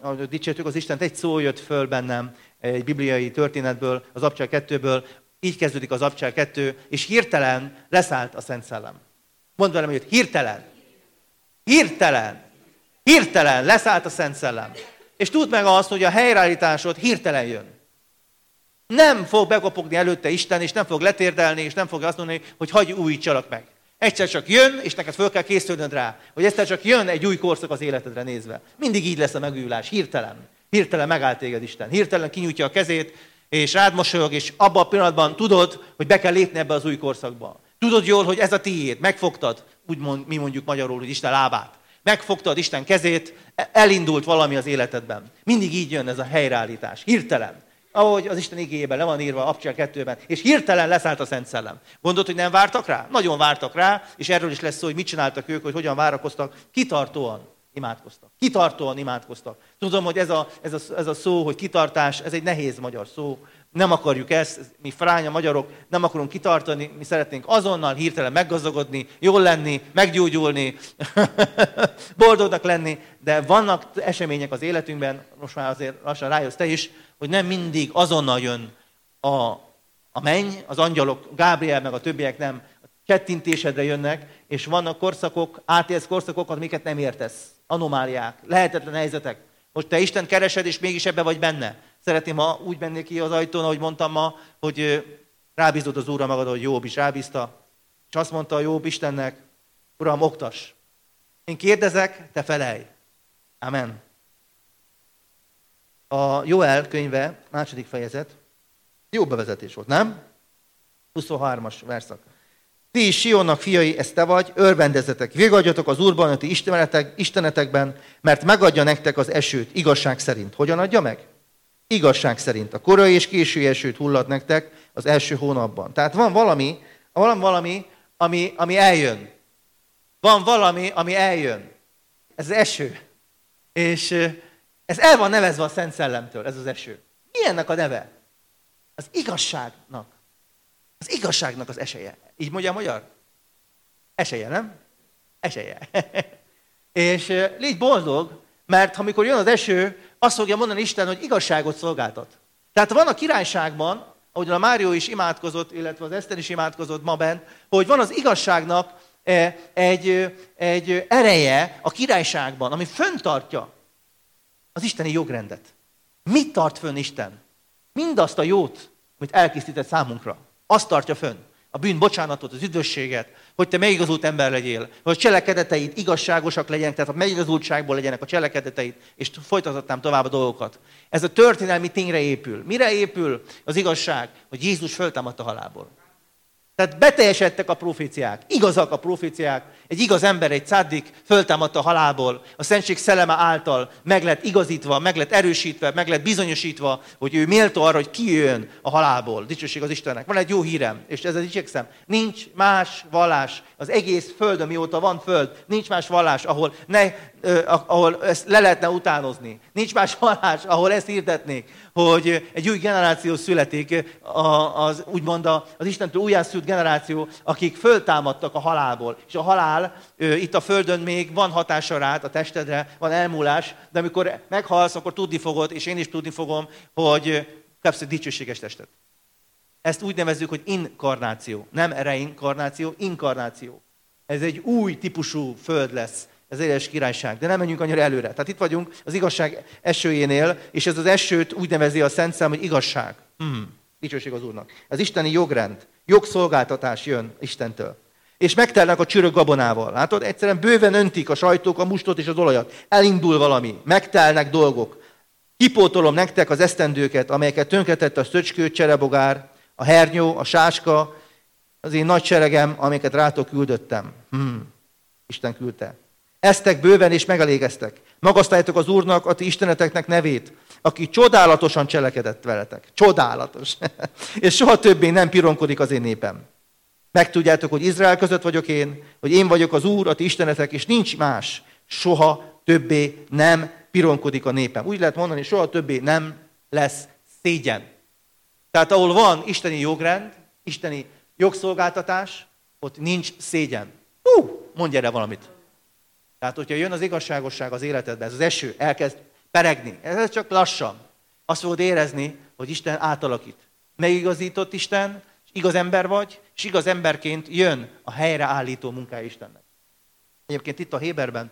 ahogy dicsértük az Istent, egy szó jött föl bennem egy bibliai történetből, az Abcsel 2-ből, így kezdődik az Abcsel 2, és hirtelen leszállt a Szent Szellem. Mondd velem, hogy hirtelen. Hirtelen leszállt a Szent Szellem. És tudd meg azt, hogy a helyreállításod hirtelen jön. Nem fog bekopogni előtte Isten, és nem fog letérdelni, és nem fog azt mondani, hogy hagyj újítsalak meg. Egyszer csak jön, és neked föl kell készülnöd rá, hogy egyszer csak jön egy új korszak az életedre nézve. Mindig így lesz a megújulás, hirtelen. Hirtelen megáll téged Isten. Hirtelen kinyújtja a kezét, és rád mosolyog, és abban a pillanatban tudod, hogy be kell lépni ebbe az új korszakba. Tudod jól, hogy ez a tiéd, megfogtad, mi mondjuk magyarul, hogy Isten lábát. Megfogtad Isten kezét, elindult valami az életedben. Mindig így jön ez a helyreállítás, hirtelen. Ahogy az Isten igéjében le van írva, Abcsel 2-ben, és hirtelen leszállt a Szent Szellem. Gondolod, hogy nem vártak rá? Nagyon vártak rá, és erről is lesz szó, hogy mit csináltak ők, hogy hogyan várakoztak. Kitartóan imádkoztak. Tudom, hogy ez a szó, hogy kitartás, ez egy nehéz magyar szó. Nem akarjuk ezt, mi fránya magyarok, nem akarunk kitartani, mi szeretnénk azonnal hirtelen meggazdagodni, jól lenni, meggyógyulni, boldognak lenni, de vannak események az életünkben, most már azért lassan rájössz te is, hogy nem mindig azonnal jön a menny, az angyalok, Gábriel meg a többiek nem, a csettintésedre jönnek, és vannak korszakok, átélsz korszakokat, amiket nem értesz, anomáliák, lehetetlen helyzetek. Most te Isten keresed, és mégis ebbe vagy benne. Szeretném, ha úgy mennék ki az ajtón, ahogy mondtam ma, hogy rábízod az Úrra magad, hogy Jobb is rábízta, és azt mondta a Jobb Istennek, Uram, oktass. Én kérdezek, te felelj. Amen. A Joel könyve, 2. fejezet, jó bevezetés volt, nem? 23-as verszak. Ti is Sionnak fiai, ez te vagy, örvendezzetek, végadjatok az Úrban, a ti istenetekben, mert megadja nektek az esőt igazság szerint. Hogyan adja meg? Igazság szerint. A korai és késői esőt hullat nektek az első hónapban. Tehát van valami, ami eljön. Van valami, ami eljön. Ez az eső. És ez el van nevezve a Szent Szellemtől, ez az eső. Mi ennek a neve? Az igazságnak. Az igazságnak az eseje. Így mondja a magyar? Eseje, nem? Eseje. És légy boldog, mert amikor jön az eső, azt fogja mondani Isten, hogy igazságot szolgáltat. Tehát van a királyságban, ahogy a Mário is imádkozott, illetve az Eszter is imádkozott ma bent, hogy van az igazságnak egy ereje a királyságban, ami fenntartja az isteni jogrendet. Mit tart fönn Isten? Mindazt a jót, amit elkészített számunkra. Azt tartja fönn. A bűn bocsánatot, az üdvösséget, hogy te megigazult ember legyél, hogy a cselekedeteid igazságosak legyenek, tehát a megigazultságból legyenek a cselekedeteid, és folytathatnám tovább a dolgokat. Ez a történelmi tényre épül. Mire épül az igazság? Hogy Jézus föltámadt a halálból. Tehát beteljesedtek a proféciák, igazak a proféciák, egy igaz ember, egy cáddik föltámadt a halálból, a Szentség szelleme által meg lett igazítva, meg lett erősítve, meg lett bizonyosítva, hogy ő méltó arra, hogy kijöjjön a halálból. Dicsőség az Istennek. Van egy jó hírem, és ezzel dicsékszem. Nincs más vallás az egész földön, mióta van föld, nincs más vallás, ahol ezt le lehetne utánozni. Nincs más vallás, ahol ezt hirdetnék, hogy egy új generáció születik, úgymond az Istentől újjászült generáció, akik föltámadtak a halálból. És a halál itt a földön még van hatása rád, a testedre, van elmúlás, de amikor meghalsz, akkor tudni fogod, és én is tudni fogom, hogy kapsz egy dicsőséges testet. Ezt úgy nevezzük, hogy inkarnáció. Nem reinkarnáció, inkarnáció. Ez egy új típusú föld lesz. Ez éles királyság, de nem menjünk annyira előre. Tehát itt vagyunk az igazság esőjénél, és ez az esőt úgy nevezi a Szent Szellem, hogy igazság. Dicsőség az Úrnak. Ez isteni jogrend, jogszolgáltatás jön Istentől. És megtelnek a csürök gabonával. Látod, egyszerűen bőven öntik a sajtók, a mustot és az olajat. Elindul valami, megtelnek dolgok. Kipótolom nektek az esztendőket, amelyeket tönkretett a szöcskő, cserebogár, a hernyó, a sáska, az én nagy seregem, amelyeket rátok küldöttem. Isten küldte. Eztek bőven és megelégeztek. Magasztaljátok az Úrnak, a ti isteneteknek nevét, aki csodálatosan cselekedett veletek. Csodálatos. És soha többé nem pironkodik az én népem. Megtudjátok, hogy Izrael között vagyok én, hogy én vagyok az Úr, a ti istenetek, és nincs más. Soha többé nem pironkodik a népem. Úgy lehet mondani, soha többé nem lesz szégyen. Tehát ahol van isteni jogrend, isteni jogszolgáltatás, ott nincs szégyen. Mondj erre valamit. Tehát, hogyha jön az igazságosság az életedbe, ez az eső elkezd peregni. Ez csak lassan. Azt fogod érezni, hogy Isten átalakít. Megigazított Isten, és igaz ember vagy, és igaz emberként jön a helyreállító munkája Istennek. Egyébként itt a Héberben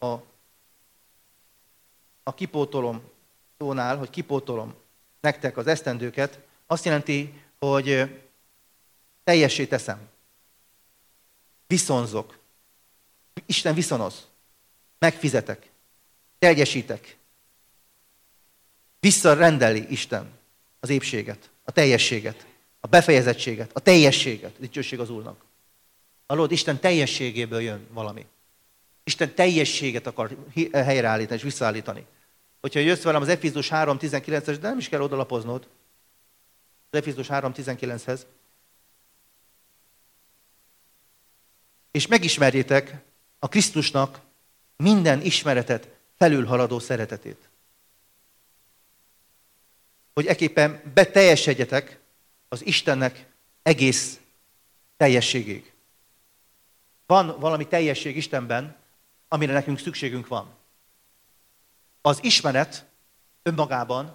a kipótolom szónál, hogy kipótolom nektek az esztendőket, azt jelenti, hogy teljessé teszem. Viszonzok. Isten viszonoz. Megfizetek. Teljesítek. Visszarendeli Isten az épséget, a teljességet, a befejezettséget, a teljességet. Dicsőség az Úrnak. Hallod, Isten teljességéből jön valami. Isten teljességet akar helyreállítani és visszaállítani. Hogyha jössz velem az Efézus 3.19-es, de nem is kell odalapoznod, az Efézus 3.19-hez, és megismerjétek a Krisztusnak minden ismeretet felülhaladó szeretetét. Hogy ekképpen beteljesedjetek az Istennek egész teljességig. Van valami teljesség Istenben, amire nekünk szükségünk van. Az ismeret önmagában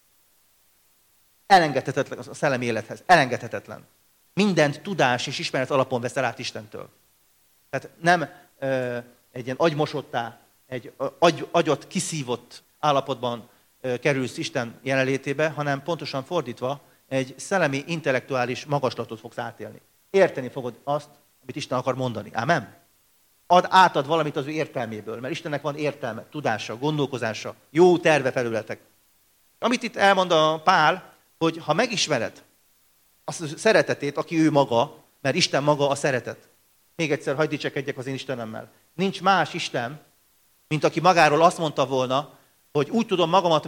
elengedhetetlen a szellemi élethez. Elengedhetetlen. Mindent tudás és ismeret alapon veszel át Istentől. Tehát nem egy ilyen agymosottá, egy agyat kiszívott állapotban kerülsz Isten jelenlétébe, hanem pontosan fordítva egy szellemi, intellektuális magaslatot fogsz átélni. Érteni fogod azt, amit Isten akar mondani. Ámen? Átad valamit az ő értelméből, mert Istennek van értelme, tudása, gondolkozása, jó terve felületek. Amit itt elmond a Pál, hogy ha megismered azt a szeretetét, aki ő maga, mert Isten maga a szeretet. Még egyszer hagyd dicsekedjek az én Istenemmel. Nincs más Isten, mint aki magáról azt mondta volna, hogy úgy tudom magamat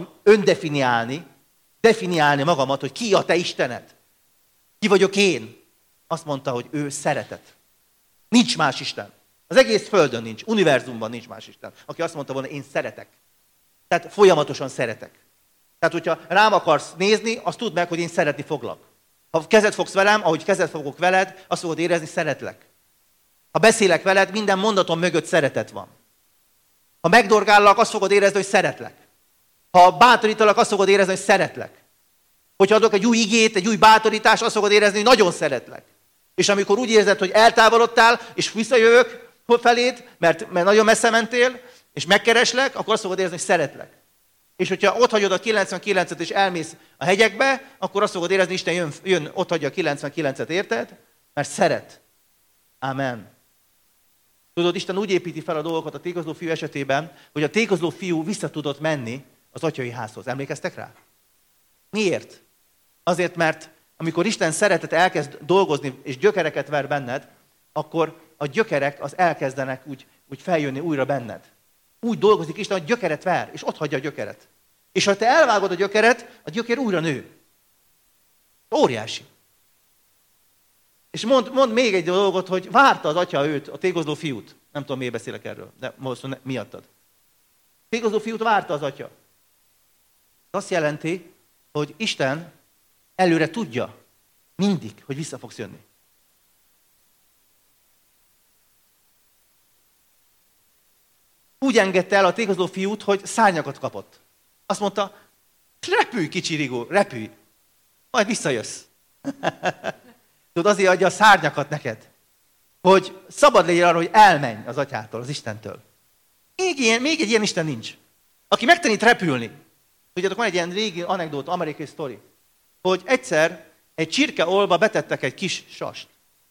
definiálni magamat, hogy ki a te Istened. Ki vagyok én? Azt mondta, hogy ő szeretet. Nincs más Isten. Az egész Földön nincs, univerzumban nincs más Isten, aki azt mondta volna, én szeretek. Tehát folyamatosan szeretek. Tehát, hogyha rám akarsz nézni, azt tudd meg, hogy én szeretni foglak. Ha kezet fogsz velem, ahogy kezet fogok veled, azt fogod érezni, szeretlek. Ha beszélek veled, minden mondatom mögött szeretet van. Ha megdorgállak, azt fogod érezni, hogy szeretlek. Ha bátorítalak, azt fogod érezni, hogy szeretlek. Hogyha adok egy új igét, egy új bátorítást, azt fogod érezni, hogy nagyon szeretlek. És amikor úgy érzed, hogy eltávolodtál, és visszajövök feléd, mert nagyon messze mentél, és megkereslek, akkor azt fogod érezni, hogy szeretlek. És hogyha ott hagyod a 99-et, és elmész a hegyekbe, akkor azt fogod érezni, Isten jön ott hagyja a 99-et, érted? Mert szeret. Amen. Tudod, Isten úgy építi fel a dolgokat a tékozló fiú esetében, hogy a tékozló fiú vissza tudott menni az atyai házhoz. Emlékeztek rá? Miért? Azért, mert amikor Isten szeretet elkezd dolgozni, és gyökereket ver benned, akkor a gyökerek az elkezdenek úgy feljönni újra benned. Úgy dolgozik Isten, hogy gyökeret ver, és ott hagyja a gyökeret. És ha te elvágod a gyökeret, a gyökér újra nő. Óriási. És mond még egy dolgot, hogy várta az atya őt, a tékozló fiút. Nem tudom, miért beszélek erről, de most miattad. A tékozló fiút várta az atya. Azt jelenti, hogy Isten előre tudja mindig, hogy vissza fogsz jönni. Úgy engedte el a tékozló fiút, hogy szárnyakat kapott. Azt mondta, repülj kicsi rigó, repülj, majd visszajössz. Tudod, azért adja a szárnyakat neked, hogy szabad legyél arra, hogy elmenj az atyától, az Istentől. Még egy ilyen Isten nincs, aki megtanít repülni. Tudjátok, van egy ilyen régi anekdóta, amerikai sztori, hogy egyszer egy csirkeolba betettek egy kis sast.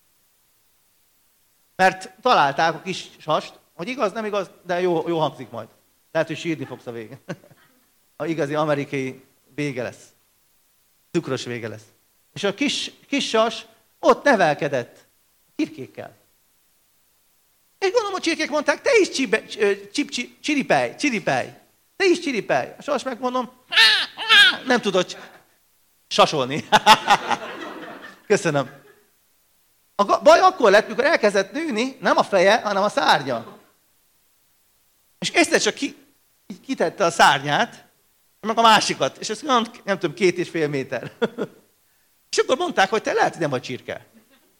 Mert találták a kis sast, hogy igaz, nem igaz, de jó hangzik majd. Lehet, hogy sírni fogsz a végén. A igazi amerikai vége lesz. Cukros vége lesz. És a kis sas ott nevelkedett csirkékkel. És gondolom, a csirkék mondták, te is csiripelj. Te is csiripelj. A sas megmondom, nem tudod sasolni. Köszönöm. A baj akkor lett, mikor elkezdett nőni, nem a feje, hanem a szárnya. És egyszer csak kitette a szárnyát, meg a másikat, és ez nem tudom, 2,5 méter. És akkor mondták, hogy te lehet, hogy nem vagy csirke.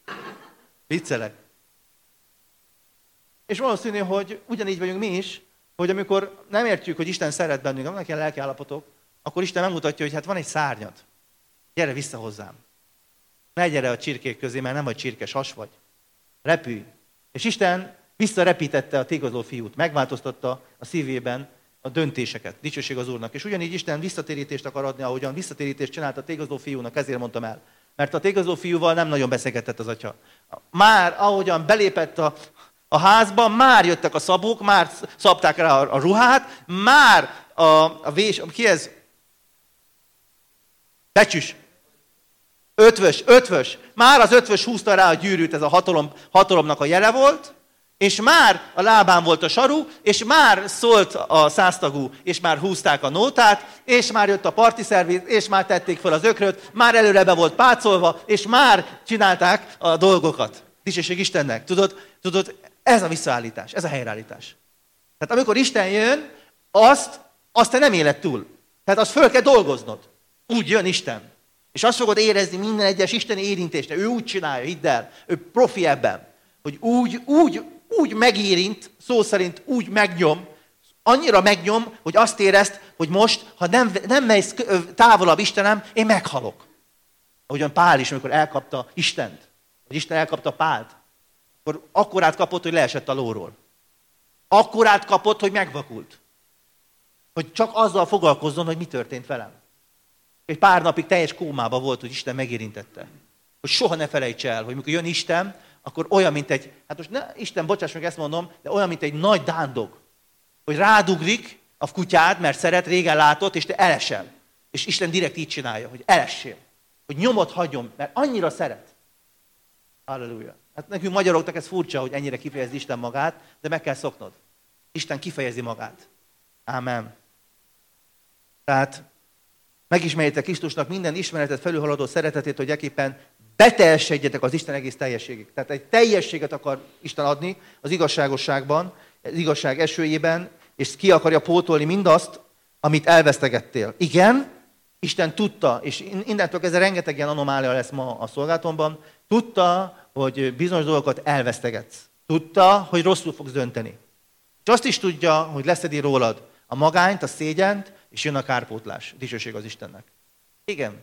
Viccelek. És valószínű, hogy ugyanígy vagyunk mi is, hogy amikor nem értjük, hogy Isten szeret bennünk, vannak ilyen lelkiállapotok, akkor Isten megmutatja, hogy hát van egy szárnyad. Gyere vissza hozzám. Ne gyere a csirkék közé, mert nem vagy csirkes, has vagy. Repülj. És Isten visszarepítette a tégozó fiút, megváltoztatta a szívében a döntéseket. Dicsőség az Úrnak. És ugyanígy Isten visszatérítést akar adni, ahogyan visszatérítést csinált a tégozó fiúnak, ezért mondtam el. Mert a tégozó fiúval nem nagyon beszélgetett az atya. Már ahogyan belépett a házba, már jöttek a szabók, már szabták rá a ruhát, már a vés, ki ez? Becsüs. Ötvös. Már az ötvös húzta rá a gyűrűt, ez a hatalomnak a jele volt, és már a lábán volt a saru, és már szólt a száztagú, és már húzták a nótát, és már jött a parti szerviz, és már tették fel az ökröt, már előre be volt pácolva, és már csinálták a dolgokat. Dicsőség Istennek. Tudod, ez a visszaállítás, ez a helyreállítás. Tehát amikor Isten jön, azt te nem éled túl. Tehát azt föl kell dolgoznod. Úgy jön Isten. És azt fogod érezni minden egyes isteni érintésre. Ő úgy csinálja, hidd el. Ő profi ebben. Hogy úgy megérint, szó szerint úgy megnyom, annyira megnyom, hogy azt érezd, hogy most, ha nem mész távolabb Istenem, én meghalok. Ahogyan Pál is, amikor elkapta Istent, vagy Isten elkapta Pált, akkor átkapott, hogy leesett a lóról. Akkor átkapott, hogy megvakult. Hogy csak azzal foglalkozzon, hogy mi történt velem. Egy pár napig teljes kómában volt, hogy Isten megérintette. Hogy soha ne felejts el, hogy mikor jön Isten, akkor olyan, mint egy, hát most Isten, bocsáss meg, ezt mondom, de olyan, mint egy nagy dándog. Hogy rádugrik a kutyád, mert szeret, régen látott, és te elesel. És Isten direkt így csinálja, hogy elessél. Hogy nyomot hagyjon, mert annyira szeret. Halleluja. Hát nekünk magyaroknak ez furcsa, hogy ennyire kifejezi Isten magát, de meg kell szoknod. Isten kifejezi magát. Ámen. Tehát megismerjétek Krisztusnak minden ismeretet felülhaladó szeretetét, hogy ekképpen beteljesedjetek az Isten egész teljességig. Tehát egy teljességet akar Isten adni az igazságosságban, az igazság esőjében, és ki akarja pótolni mindazt, amit elvesztegettél. Igen, Isten tudta, és innentől kezdve rengeteg ilyen anomália lesz ma a szolgálatomban, tudta, hogy bizonyos dolgokat elvesztegetsz. Tudta, hogy rosszul fogsz dönteni. És azt is tudja, hogy leszedi rólad a magányt, a szégyent, és jön a kárpótlás. Dicsőség az Istennek. Igen.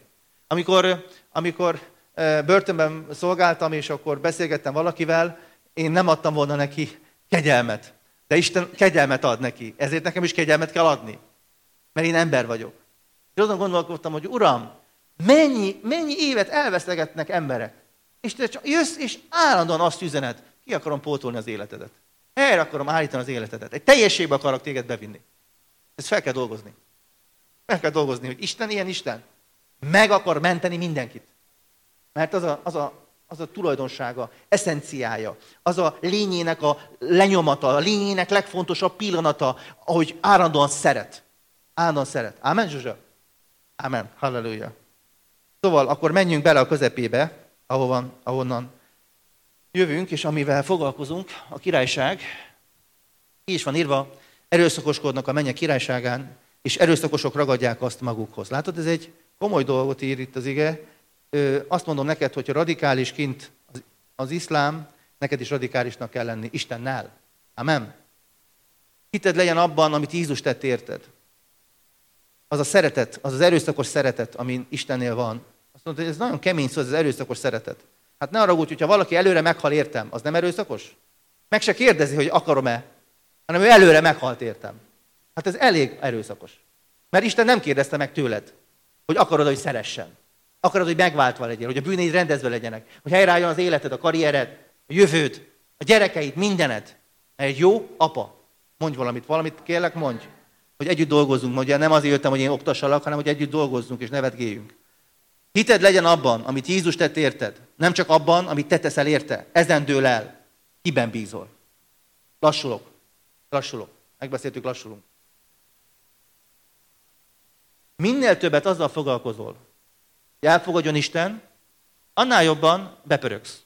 Amikor börtönben szolgáltam, és akkor beszélgettem valakivel, én nem adtam volna neki kegyelmet. De Isten kegyelmet ad neki. Ezért nekem is kegyelmet kell adni. Mert én ember vagyok. És azon gondolkodtam, hogy Uram, mennyi évet elvesztegetnek emberek. És te csak jössz, és állandóan azt üzened, ki akarom pótolni az életedet. Helyre akarom állítani az életedet. Egy teljességbe akarok téged bevinni. Ezt fel kell dolgozni. Fel kell dolgozni, hogy Isten ilyen Isten. Meg akar menteni mindenkit. Mert az a tulajdonsága, eszenciája, az a lényének a lenyomata, a lényének legfontosabb pillanata, ahogy állandóan szeret. Állandóan szeret. Ámen, Zsuzsa? Ámen. Halleluja. Szóval akkor menjünk bele a közepébe, ahonnan jövünk, és amivel foglalkozunk, a királyság. Így is van írva, erőszakoskodnak a mennyek királyságán, és erőszakosok ragadják azt magukhoz. Látod, ez egy komoly dolgot ír itt az ige. Azt mondom neked, hogyha radikális kint az iszlám, neked is radikálisnak kell lenni Istennel. Amen. Hited legyen abban, amit Jézus tett érted. Az a szeretet, az erőszakos szeretet, ami Istennél van. Azt mondta, hogy ez nagyon kemény szó, ez az erőszakos szeretet. Hát ne arra úgy, hogyha valaki előre meghal értem, az nem erőszakos? Meg se kérdezi, hogy akarom-e, hanem ő előre meghalt értem. Hát ez elég erőszakos. Mert Isten nem kérdezte meg tőled, hogy akarod, hogy szeressen. Akarod, hogy megváltva legyél, hogy a bűneid rendezve legyenek, hogy helyreálljon az életed, a karriered, a jövőd, a gyerekeid, mindened. Egy jó apa, mondj valamit kérlek, mondj, hogy együtt dolgozzunk. Mondja, nem azért jöttem, hogy én oktassalak, hanem hogy együtt dolgozzunk és nevetgéljünk. Hited legyen abban, amit Jézus tett érted, nem csak abban, amit te teszel érte. Ezen dől el. Kiben bízol? Lassulok. Megbeszéltük, lassulunk. Minél többet azzal foglalkozol, hogy elfogadjon Isten, annál jobban bepöröksz.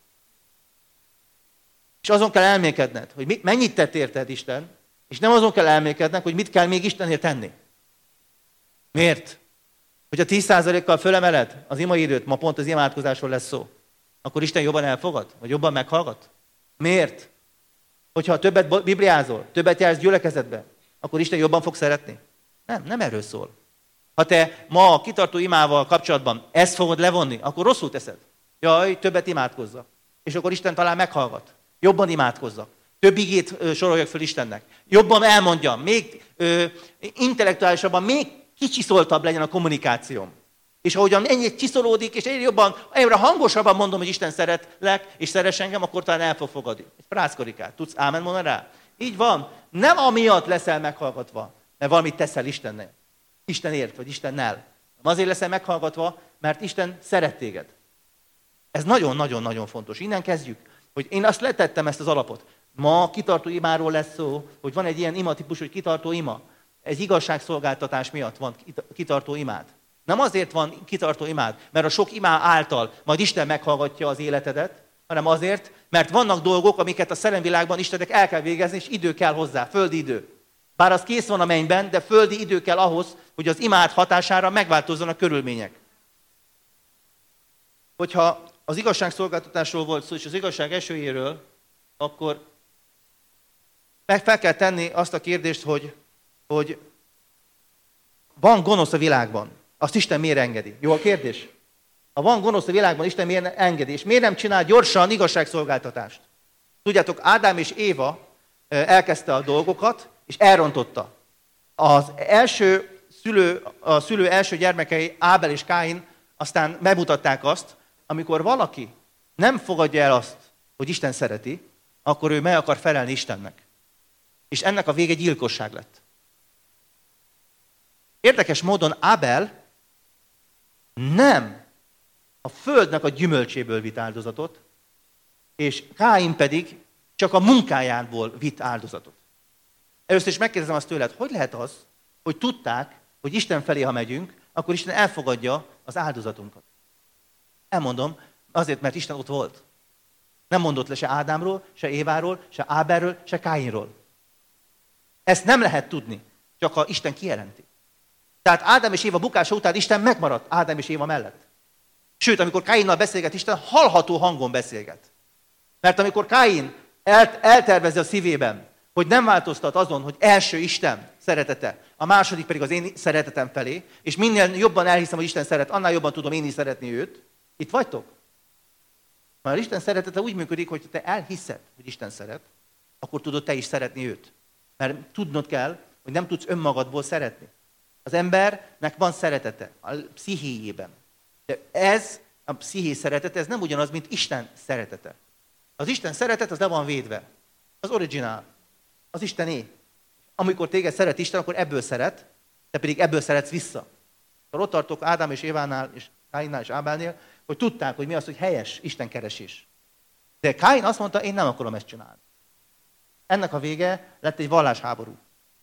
És azon kell elmélkedned, hogy mennyit tett érted Isten, és nem azon kell elmélkedned, hogy mit kell még Istenért tenni. Miért? Hogyha 10%-kal fölemeled az imaidőt, ma pont az imádkozásról lesz szó, akkor Isten jobban elfogad, vagy jobban meghallgat? Miért? Hogyha többet bibliázol, többet jársz gyülekezetbe, akkor Isten jobban fog szeretni? Nem erről szól. Ha te ma a kitartó imával kapcsolatban ezt fogod levonni, akkor rosszul teszed. Jaj, többet imádkozzak. És akkor Isten talán meghallgat. Jobban imádkozzak. Több igét soroljak föl Istennek. Jobban elmondjam, még intellektuálisabban, még kicsiszoltabb legyen a kommunikációm. És ahogyan ennyire csiszolódik, és egyre hangosabban mondom, hogy Isten szeretlek, és szeress engem, akkor talán el fog fogadni. Egy prászkarikát. Tudsz ámen mondani rá? Így van. Nem amiatt leszel meghallgatva, mert valamit teszel Istennél. Istenért, vagy Istennel. Azért leszel meghallgatva, mert Isten szeret téged. Ez nagyon-nagyon-nagyon fontos. Innen kezdjük, hogy én azt letettem ezt az alapot. Ma kitartó imáról lesz szó, hogy van egy ilyen imatípus, hogy kitartó ima. Ez igazságszolgáltatás miatt van kitartó imád. Nem azért van kitartó imád, mert a sok imá által majd Isten meghallgatja az életedet, hanem azért, mert vannak dolgok, amiket a szellemvilágban Istennek el kell végezni, és idő kell hozzá, földi idő. Bár az kész van a mennyben, de földi idő kell ahhoz, hogy az imád hatására megváltozzon a körülmények. Hogyha az igazságszolgáltatásról volt szó, és az igazság esőjéről, akkor fel kell tenni azt a kérdést, hogy van gonosz a világban. Azt Isten miért engedi? Jó a kérdés? Ha van gonosz a világban, Isten miért engedi? És miért nem csinál gyorsan igazságszolgáltatást? Tudjátok, Ádám és Éva elkezdte a dolgokat, és elrontotta. A szülő első gyermekei, Ábel és Káin aztán megmutatták azt, amikor valaki nem fogadja el azt, hogy Isten szereti, akkor ő meg akar felelni Istennek. És ennek a vége gyilkosság lett. Érdekes módon Ábel nem a földnek a gyümölcséből vitt áldozatot, és Káin pedig csak a munkájából vitt áldozatot. Először is megkérdezem azt tőled, hogy lehet az, hogy tudták, hogy Isten felé, ha megyünk, akkor Isten elfogadja az áldozatunkat. Elmondom, azért, mert Isten ott volt. Nem mondott le se Ádámról, se Éváról, se Ábelről, se Káinról. Ezt nem lehet tudni, csak ha Isten kijelenti. Tehát Ádám és Éva bukása után Isten megmaradt Ádám és Éva mellett. Sőt, amikor Káinnal beszélget, Isten hallható hangon beszélget. Mert amikor Káin eltervezi a szívében, hogy nem változtat azon, hogy első Isten szeretete, a második pedig az én szeretetem felé, és minél jobban elhiszem, hogy Isten szeret, annál jobban tudom én is szeretni őt. Itt vagytok? Mert Isten szeretete úgy működik, hogy te elhiszed, hogy Isten szeret, akkor tudod te is szeretni őt. Mert tudnod kell, hogy nem tudsz önmagadból szeretni. Az embernek van szeretete a pszichéjében. De ez, a psziché szeretete, ez nem ugyanaz, mint Isten szeretete. Az Isten szeretet, az le van védve. Az originál. Az Istené. Amikor téged szeret Isten, akkor ebből szeret, te pedig ebből szeretsz vissza. Ott tartok Ádám és Évánál, és Káinnál és Ábelnél, hogy tudták, hogy mi az, hogy helyes Isten keresés. De Káin azt mondta, én nem akarom ezt csinálni. Ennek a vége lett egy vallásháború.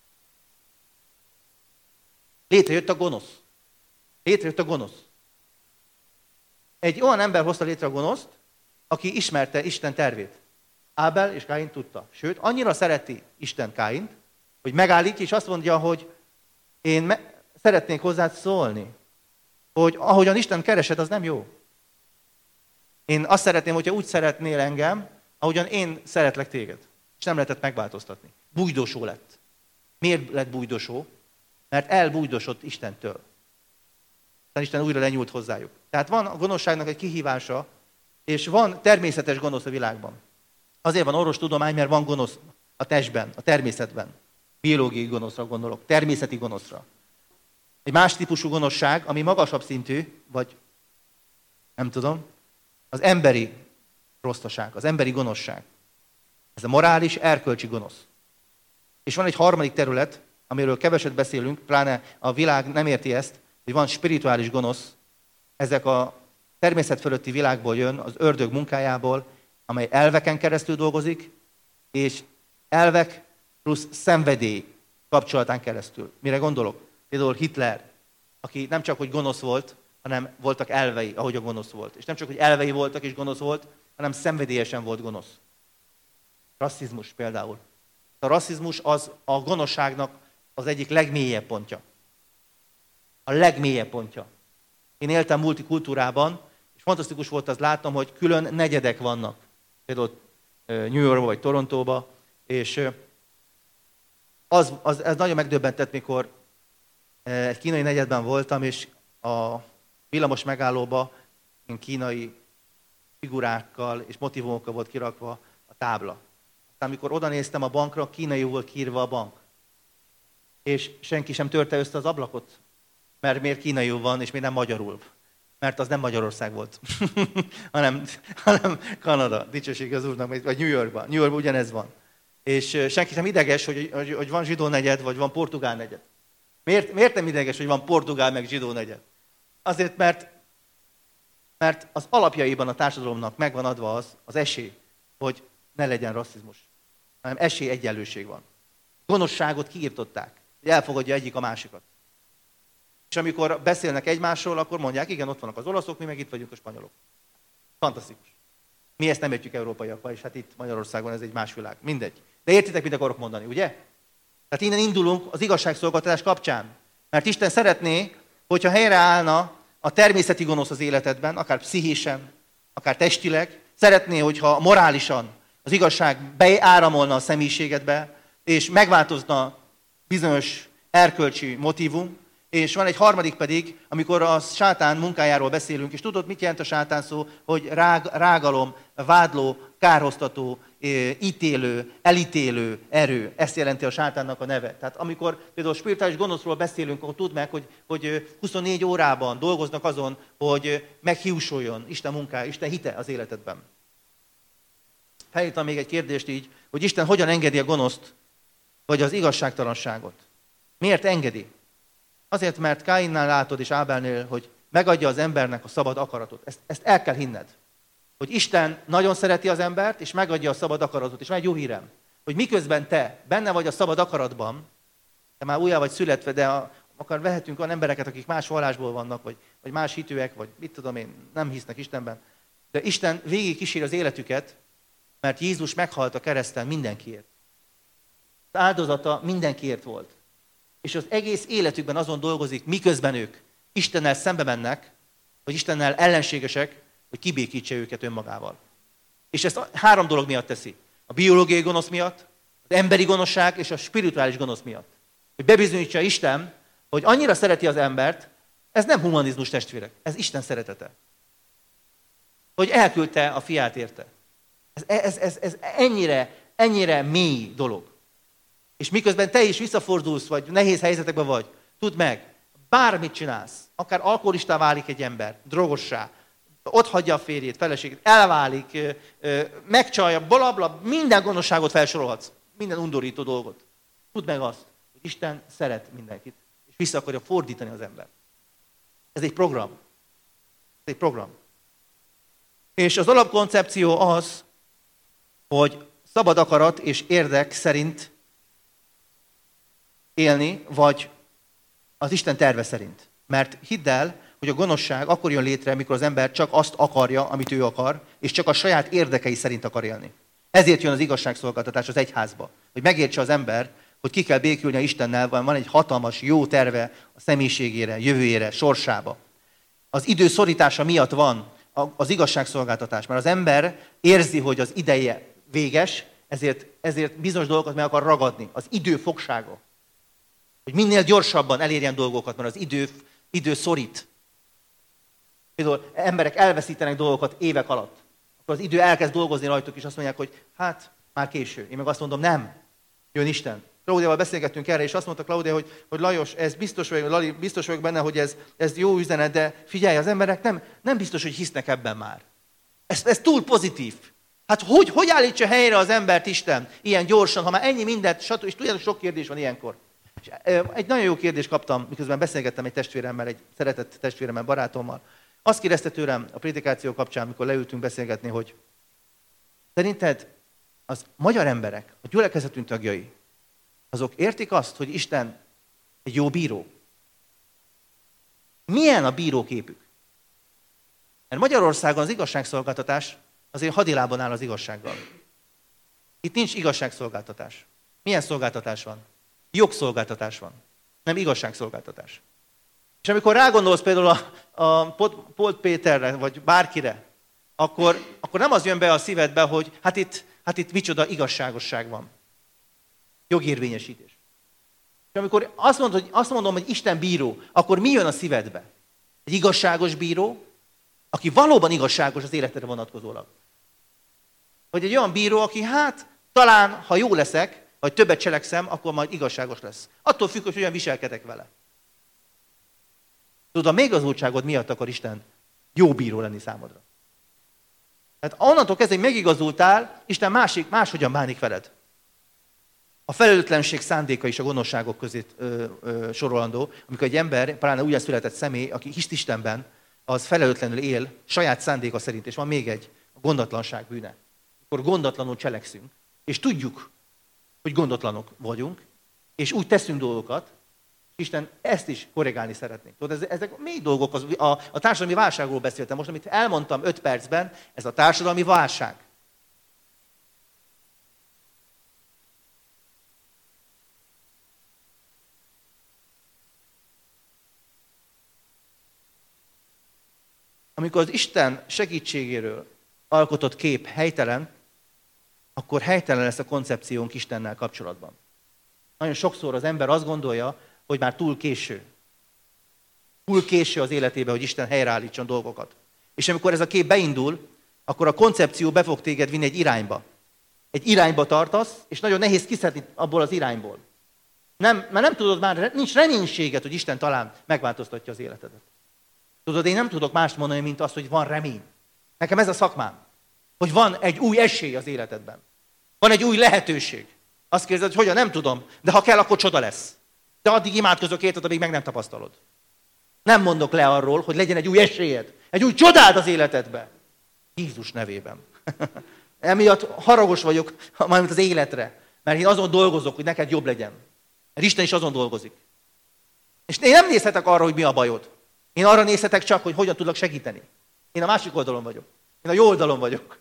Létrejött a gonosz. Létrejött a gonosz. Egy olyan ember hozta létre a gonoszt, aki ismerte Isten tervét. Ábel és Káin tudta. Sőt, annyira szereti Isten Káint, hogy megállítja, és azt mondja, hogy én szeretnék hozzád szólni, hogy ahogyan Isten keresed, az nem jó. Én azt szeretném, hogyha úgy szeretnél engem, ahogyan én szeretlek téged. És nem lehetett megváltoztatni. Bújdosó lett. Miért lett bújdosó? Mert elbújdosott Istentől. Tehát Isten újra lenyúlt hozzájuk. Tehát van a gonoszságnak egy kihívása, és van természetes gonosz a világban. Azért van orvostudomány, mert van gonosz a testben, a természetben. Biológiai gonoszra gondolok, természeti gonoszra. Egy más típusú gonoszság, ami magasabb szintű, vagy nem tudom, az emberi rosszaság, az emberi gonoszság. Ez a morális, erkölcsi gonosz. És van egy harmadik terület, amiről keveset beszélünk, pláne a világ nem érti ezt, hogy van spirituális gonosz, ezek a természet fölötti világból jön, az ördög munkájából, amely elveken keresztül dolgozik, és elvek plusz szenvedély kapcsolatán keresztül. Mire gondolok? Például Hitler, aki nem csak hogy gonosz volt, hanem voltak elvei, ahogy a gonosz volt. És nem csak hogy elvei voltak és gonosz volt, hanem szenvedélyesen volt gonosz. Rasszizmus például. A rasszizmus az a gonoszságnak az egyik legmélyebb pontja. A legmélyebb pontja. Én éltem multikultúrában, és fantasztikus volt az látnom, hogy külön negyedek vannak. Például New Yorkban vagy Torontóban, és ez nagyon megdöbbentett, mikor egy kínai negyedben voltam, és a villamos megállóba kínai figurákkal és motivumokkal volt kirakva a tábla. Aztán amikor oda néztem a bankra, kínaiul volt kiírva a bank. És senki sem törte össze az ablakot, mert miért kínaiul van, és miért nem magyarul. Mert az nem Magyarország volt, hanem Kanada, dicsőség az Úrnak, vagy New Yorkban. New Yorkban ugyanez van. És senki sem ideges, hogy van zsidó negyed, vagy van portugál negyed. Miért nem ideges, hogy van portugál meg zsidó negyed? Azért, mert az alapjaiban a társadalomnak megvan adva az esély, hogy ne legyen rasszizmus, hanem esélyegyenlőség van. Gonoszságot kiirtották, hogy elfogadja egyik a másikat. És amikor beszélnek egymásról, akkor mondják, igen, ott vannak az olaszok, mi meg itt vagyunk a spanyolok. Fantasztikus. Mi ezt nem értjük európaiakba, és hát itt Magyarországon ez egy más világ. Mindegy. De értitek, mit akarok mondani, ugye? Tehát innen indulunk az igazságszolgáltatás kapcsán. Mert Isten szeretné, hogyha helyreállna a természeti gonosz az életedben, akár pszichésen, akár testileg, szeretné, hogyha morálisan az igazság beáramolna a személyiségedbe, és megváltozna bizonyos erkölcsi motívum, és van egy harmadik pedig, amikor a sátán munkájáról beszélünk, és tudod, mit jelent a sátán szó? Hogy rágalom, vádló, kárhoztató, ítélő, elítélő erő. Ezt jelenti a sátánnak a neve. Tehát amikor például spirituális gonoszról beszélünk, akkor tudd meg, hogy 24 órában dolgoznak azon, hogy meghiúsuljon Isten munkája, Isten hite az életedben. Felírtam még egy kérdést így, hogy Isten hogyan engedi a gonoszt, vagy az igazságtalanságot. Miért engedi? Azért, mert Káinnál látod és Ábelnél, hogy megadja az embernek a szabad akaratot. Ezt el kell hinned. Hogy Isten nagyon szereti az embert, és megadja a szabad akaratot. És van egy jó hírem, hogy miközben te benne vagy a szabad akaratban, te már újjá vagy születve, de akár vehetünk olyan embereket, akik más vallásból vannak, vagy más hitűek, vagy mit tudom én, nem hisznek Istenben. De Isten végig kísér az életüket, mert Jézus meghalt a kereszten mindenkiért. Az áldozata mindenkiért volt. És az egész életükben azon dolgozik, miközben ők Istennel szembe mennek, vagy Istennel ellenségesek, hogy kibékítse őket önmagával. És ezt 3 dolog miatt teszi. A biológiai gonosz miatt, az emberi gonoszság és a spirituális gonosz miatt. Hogy bebizonyítsa Isten, hogy annyira szereti az embert, ez nem humanizmus, testvérek, ez Isten szeretete. Hogy elküldte a fiát érte. Ez ennyire mély dolog. És miközben te is visszafordulsz, vagy nehéz helyzetekben vagy, tudd meg, bármit csinálsz, akár alkoholistá válik egy ember, drogossá, ott hagyja a férjét, feleségét, elválik, megcsalja, blabla, minden gonoszságot felsorolhatsz, minden undorító dolgot. Tudd meg azt, hogy Isten szeret mindenkit, és vissza akarja fordítani az embert. Ez egy program. Ez egy program. És az alapkoncepció az, hogy szabad akarat és érdek szerint élni, vagy az Isten terve szerint. Mert hidd el, hogy a gonoszság akkor jön létre, mikor az ember csak azt akarja, amit ő akar, és csak a saját érdekei szerint akar élni. Ezért jön az igazságszolgáltatás az egyházba. Hogy megértse az ember, hogy ki kell békülni a Istennel, van egy hatalmas jó terve a személyiségére, jövőjére, sorsába. Az idő szorítása miatt van az igazságszolgáltatás, mert az ember érzi, hogy az ideje véges, ezért bizonyos dolgokat meg akar ragadni. Az idő fogsága. Hogy minél gyorsabban elérjen dolgokat, mert az idő szorít. Például emberek elveszítenek dolgokat évek alatt. Akkor az idő elkezd dolgozni rajtuk, és azt mondják, hogy hát, már késő. Én meg azt mondom, nem. Jön Isten. Klaudiával beszélgettünk erre, és azt mondta Klaudia, hogy Lajos, ez biztos vagyok benne, hogy ez jó üzenet, de figyelj, az emberek nem biztos, hogy hisznek ebben már. Ez túl pozitív. Hát hogy állítsa helyre az embert Isten ilyen gyorsan, ha már ennyi mindent, stb. És tudjátok, sok kérdés van ilyenkor. És egy nagyon jó kérdést kaptam, miközben beszélgettem egy testvéremmel, egy szeretett testvéremmel, barátommal. Azt kérdezte tőlem a prédikáció kapcsán, amikor leültünk beszélgetni, hogy szerinted az magyar emberek, a gyülekezetünk tagjai, azok értik azt, hogy Isten egy jó bíró? Milyen a bíróképük? Mert Magyarországon az igazságszolgáltatás azért hadilában áll az igazsággal. Itt nincs igazságszolgáltatás. Milyen szolgáltatás van? Jogszolgáltatás van, nem igazságszolgáltatás. És amikor rágondolsz például a Polt Péterre, vagy bárkire, akkor nem az jön be a szívedbe, hogy hát itt micsoda igazságosság van. Jogérvényesítés. És amikor azt mondom, hogy Isten bíró, akkor mi jön a szívedbe? Egy igazságos bíró, aki valóban igazságos az életedre vonatkozólag. Vagy egy olyan bíró, aki talán, ha jó leszek, vagy többet cselekszem, akkor majd igazságos lesz. Attól függ, hogy hogyan viselkedek vele. Tudod, a megigazultságod miatt akar Isten jó bíró lenni számodra. Tehát onnantól kezdve, hogy megigazultál, Isten máshogyan bánik veled. A felelőtlenség szándéka is a gonoszságok közé sorolandó, amikor egy ember, pláne újra született személy, aki hisz Istenben, az felelőtlenül él saját szándéka szerint, és van még egy, a gondatlanság bűne. Akkor gondatlanul cselekszünk, és tudjuk, hogy gondatlanok vagyunk, és úgy teszünk dolgokat, Isten ezt is korrigálni szeretnénk. Tudod, ezek mély dolgok, a társadalmi válságról beszéltem most, amit elmondtam 5 percben, ez a társadalmi válság. Amikor az Isten segítségéről alkotott kép helytelen, akkor helytelen lesz a koncepciónk Istennel kapcsolatban. Nagyon sokszor az ember azt gondolja, hogy már túl késő. Túl késő az életébe, hogy Isten helyreállítson dolgokat. És amikor ez a kép beindul, akkor a koncepció be fog téged vinni egy irányba. Egy irányba tartasz, és nagyon nehéz kiszedni abból az irányból. Mert nem tudod már, nincs reménységed, hogy Isten talán megváltoztatja az életedet. Tudod, én nem tudok mást mondani, mint azt, hogy van remény. Nekem ez a szakmám. Hogy van egy új esély az életedben. Van egy új lehetőség. Azt kérdezed, hogy hogyan, nem tudom, de ha kell, akkor csoda lesz. De addig imádkozok érted, amíg meg nem tapasztalod. Nem mondok le arról, hogy legyen egy új esélyed, egy új csodád az életedbe. Jézus nevében. Emiatt haragos vagyok, mármint az életre, mert én azon dolgozok, hogy neked jobb legyen. Mert Isten is azon dolgozik. És én nem nézhetek arra, hogy mi a bajod. Én arra nézhetek csak, hogy hogyan tudlak segíteni. Én a másik oldalon vagyok. Én a jó oldalon vagyok.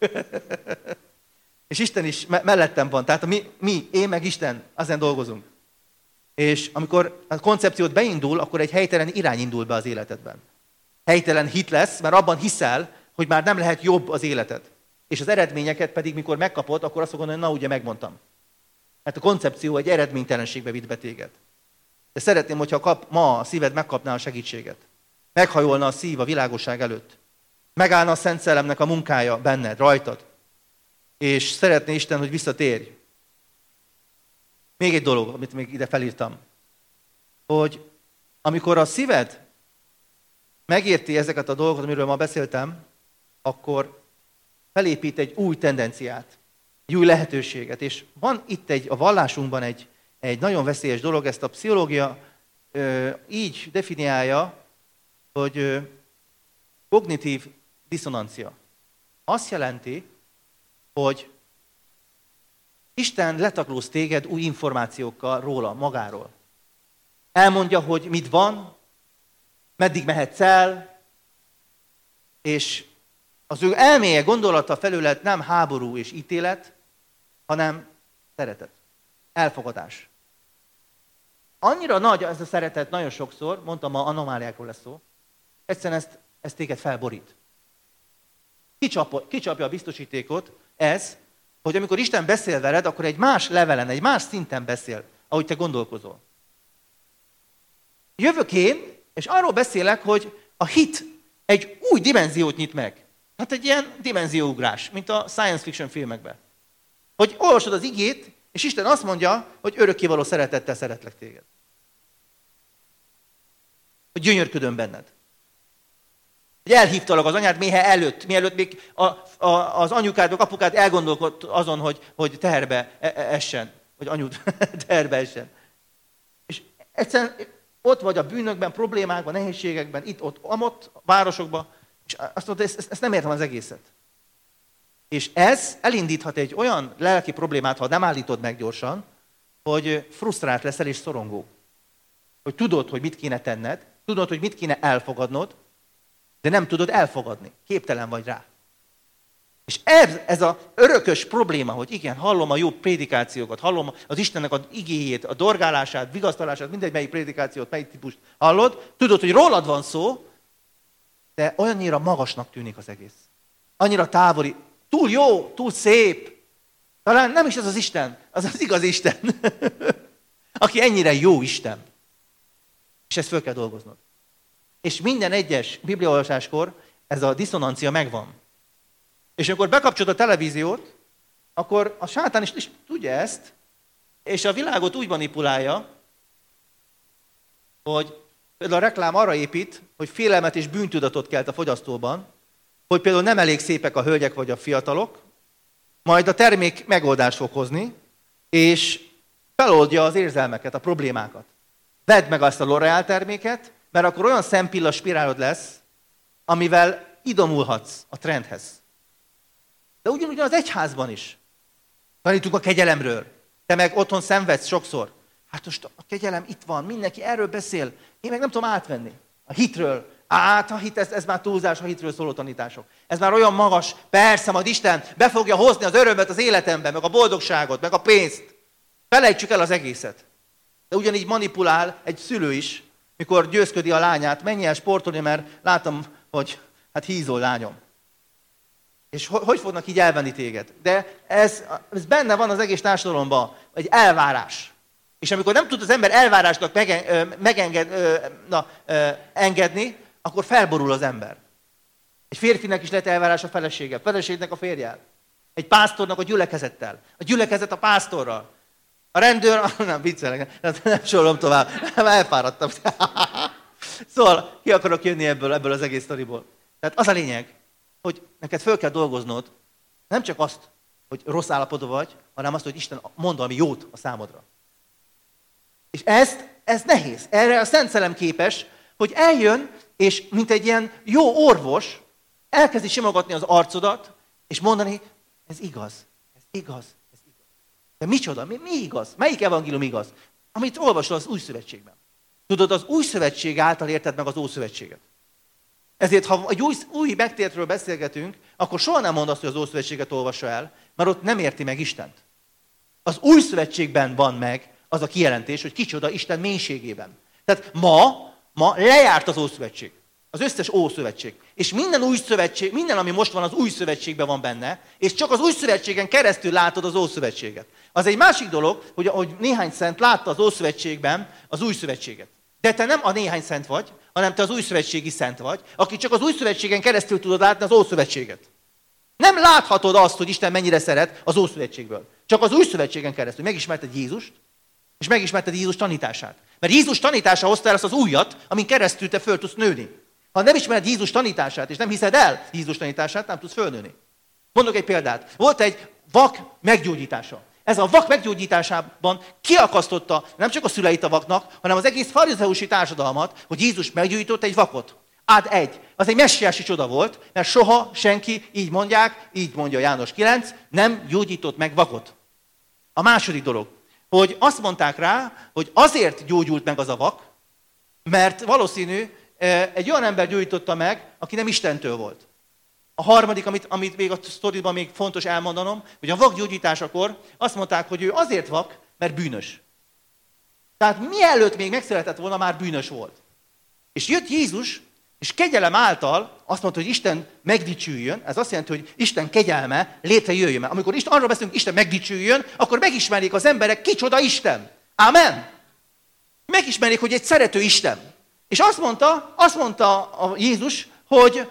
És Isten is mellettem van. Tehát én meg Isten, ezen dolgozunk. És amikor a koncepciót beindul, akkor egy helytelen irány indul be az életedben. Helytelen hit lesz, mert abban hiszel, hogy már nem lehet jobb az életed. És az eredményeket pedig, mikor megkapod, akkor azt fogod mondani, hogy na ugye megmondtam. Mert a koncepció egy eredménytelenségbe vitt be téged. De szeretném, hogyha ma a szíved megkapná a segítséget. Meghajolna a szív a világosság előtt. Megállna a Szent Szellemnek a munkája benned, rajtad. És szeretné Isten, hogy visszatérj. Még egy dolog, amit még ide felírtam. Hogy amikor a szíved megérti ezeket a dolgokat, amiről ma beszéltem, akkor felépít egy új tendenciát, egy új lehetőséget. És van itt a vallásunkban egy nagyon veszélyes dolog, ezt a pszichológia így definiálja, hogy kognitív diszonancia. Azt jelenti, hogy Isten letaglóz téged új információkkal róla, magáról. Elmondja, hogy mit van, meddig mehetsz el, és az ő elméje, gondolata felület nem háború és ítélet, hanem szeretet, elfogadás. Annyira nagy ez a szeretet nagyon sokszor, mondtam, ma anomáliákról lesz szó, egyszerűen ez téged felborít. Kicsapja a biztosítékot ez, hogy amikor Isten beszél veled, akkor egy más levelen, egy más szinten beszél, ahogy te gondolkozol. Jövök én, és arról beszélek, hogy a hit egy új dimenziót nyit meg. Hát egy ilyen dimenzióugrás, mint a science fiction filmekben. Hogy olvasod az igét, és Isten azt mondja, hogy örökkévaló szeretettel szeretlek téged. Hogy gyönyörködöm benned. Hogy elhívtalak az anyád méhe előtt, mielőtt még az anyukád, vagy apukád elgondolkodt azon, hogy teherbe essen, hogy anyud teherbe essen. És egyszerűen ott vagy a bűnökben, problémákban, nehézségekben, itt, ott, városokban, és azt mondod, ezt nem értem az egészet. És ez elindíthat egy olyan lelki problémát, ha nem állítod meg gyorsan, hogy frusztrált leszel és szorongó. Hogy tudod, hogy mit kéne tenned, tudod, hogy mit kéne elfogadnod, de nem tudod elfogadni. Képtelen vagy rá. És ez az örökös probléma, hogy igen, hallom a jó prédikációkat, hallom az Istennek az igéjét, a dorgálását, vigasztalását, mindegy, melyik prédikációt, melyik típust hallod, tudod, hogy rólad van szó, de olyannyira magasnak tűnik az egész. Annyira távoli, túl jó, túl szép. Talán nem is ez az Isten, az az igaz Isten. aki ennyire jó Isten. És ezt föl kell dolgoznod. És minden egyes bibliaolvasáskor ez a diszonancia megvan. És amikor bekapcsolod a televíziót, akkor a sátán is tudja ezt, és a világot úgy manipulálja, hogy például a reklám arra épít, hogy félelmet és bűntudatot kelt a fogyasztóban, hogy például nem elég szépek a hölgyek vagy a fiatalok, majd a termék megoldást fog hozni, és feloldja az érzelmeket, a problémákat. Vedd meg azt a L'Oreal terméket, mert akkor olyan szempilla spirálod lesz, amivel idomulhatsz a trendhez. De ugyanúgy az egyházban is. Tanítunk a kegyelemről. Te meg otthon szenvedsz sokszor. Hát most a kegyelem itt van, mindenki erről beszél. Én meg nem tudom átvenni. A hitről. A hit, ez már túlzás, a hitről szóló tanítások. Ez már olyan magas, persze, majd Isten be fogja hozni az örömet az életembe, meg a boldogságot, meg a pénzt. Felejtsük el az egészet. De ugyanígy manipulál egy szülő is, mikor győzködi a lányát, menj el sportolni, mert látom, hogy hát hízol, lányom. És hogy fognak így elvenni téged? De ez benne van az egész társadalomban, egy elvárás. És amikor nem tud az ember elvárásnak engedni, akkor felborul az ember. Egy férfinek is lehet elvárás a felesége, feleségnek a férjel. Egy pásztornak a gyülekezettel, a gyülekezet a pásztorral. A rendőr, nem viccelek, nem sorolom tovább, elfáradtam. Szóval ki akarok jönni ebből az egész sztoriból. Tehát az a lényeg, hogy neked föl kell dolgoznod, nem csak azt, hogy rossz állapotban vagy, hanem azt, hogy Isten mond valami jót a számodra. És ez nehéz. Erre a Szent Szellem képes, hogy eljön, és mint egy ilyen jó orvos, elkezdi simogatni az arcodat, és mondani, ez igaz, ez igaz, ez igaz. De micsoda? Mi igaz? Melyik evangélium igaz? Amit olvasol az Új Szövetségben. Tudod, az Új Szövetség által érted meg az Ószövetséget. Ezért, ha egy új megtértről beszélgetünk, akkor soha nem mondd azt, hogy az Ószövetséget olvassa el, mert ott nem érti meg Istent. Az Új Szövetségben van meg az a kijelentés, hogy kicsoda Isten mélységében. Tehát ma lejárt az Ószövetség. Az összes Ószövetség. És minden új szövetség, minden, ami most van, az Új Szövetségben van benne, és csak az Új Szövetségen keresztül látod az Ószövetséget. Az egy másik dolog, hogy néhány szent látta az Ószövetségben az Új Szövetséget. De te nem a néhány szent vagy, hanem te az újszövetségi szent vagy, aki csak az Újszövetségen keresztül tudod látni az Ószövetséget. Nem láthatod azt, hogy Isten mennyire szeret az Ószövetségből. Csak az Újszövetségen keresztül. Megismerted Jézust, és megismerted Jézus tanítását. Mert Jézus tanítása hozta el azt az újat, amin keresztül te föl tudsz nőni. Ha nem ismered Jézus tanítását, és nem hiszed el Jézus tanítását, nem tudsz fölnőni. Mondok egy példát. Volt egy vak meggyógyítása. Ez a vak meggyógyításában kiakasztotta nem csak a szüleit a vaknak, hanem az egész farizeusi társadalmat, hogy Jézus meggyógyított egy vakot. Az egy messiási csoda volt, mert soha senki, így mondja János 9, nem gyógyított meg vakot. A második dolog, hogy azt mondták rá, hogy azért gyógyult meg az a vak, mert valószínű egy olyan ember gyógyította meg, aki nem Istentől volt. A harmadik, amit még a sztoriban még fontos elmondanom, hogy a vak gyógyításakor azt mondták, hogy ő azért vak, mert bűnös. Tehát mielőtt még megszületett volna, már bűnös volt. És jött Jézus, és kegyelem által azt mondta, hogy Isten megdicsüljön, ez azt jelenti, hogy Isten kegyelme létrejöjjön. Mert amikor arról beszélünk, Isten megdicsüljön, akkor megismerjék az emberek, kicsoda Isten. Amen. Megismerjék, hogy egy szerető Isten. És azt mondta a Jézus, hogy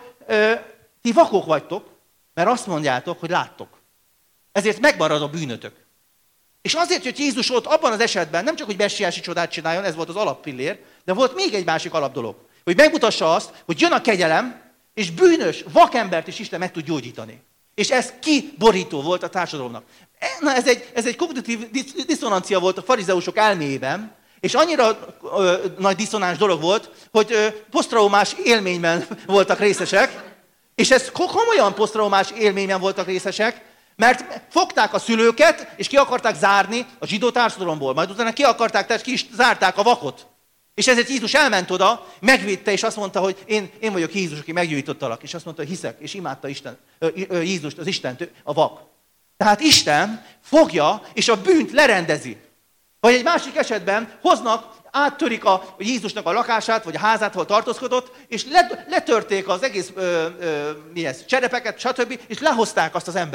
ti vakok vagytok, mert azt mondjátok, hogy láttok. Ezért megmarad a bűnötök. És azért jött Jézus ott abban az esetben, nem csak, hogy messiási csodát csináljon, ez volt az alappillér, de volt még egy másik alapdolog. Hogy megmutassa azt, hogy jön a kegyelem, és bűnös, vakembert is Isten meg tud gyógyítani. És ez kiborító volt a társadalomnak. Na, ez egy kognitív diszonancia volt a farizeusok elméjében, és annyira nagy diszonáns dolog volt, hogy posztraumás élményben voltak részesek, és ez komolyan posztraumás élményben voltak részesek, mert fogták a szülőket, és ki akarták zárni a zsidó társadalomból. Majd utána ki is zárták a vakot. És ezért Jézus elment oda, megvédte, és azt mondta, hogy én vagyok Jézus, aki meggyógyítottalak. És azt mondta, hogy hiszek, és imádta Jézust, az Istent, a vak. Tehát Isten fogja, és a bűnt lerendezi. Vagy egy másik esetben áttörik a Jézusnak a lakását, vagy a házát, ahol tartózkodott, és letörték az egész cserepeket, stb., és lehozták azt az embert.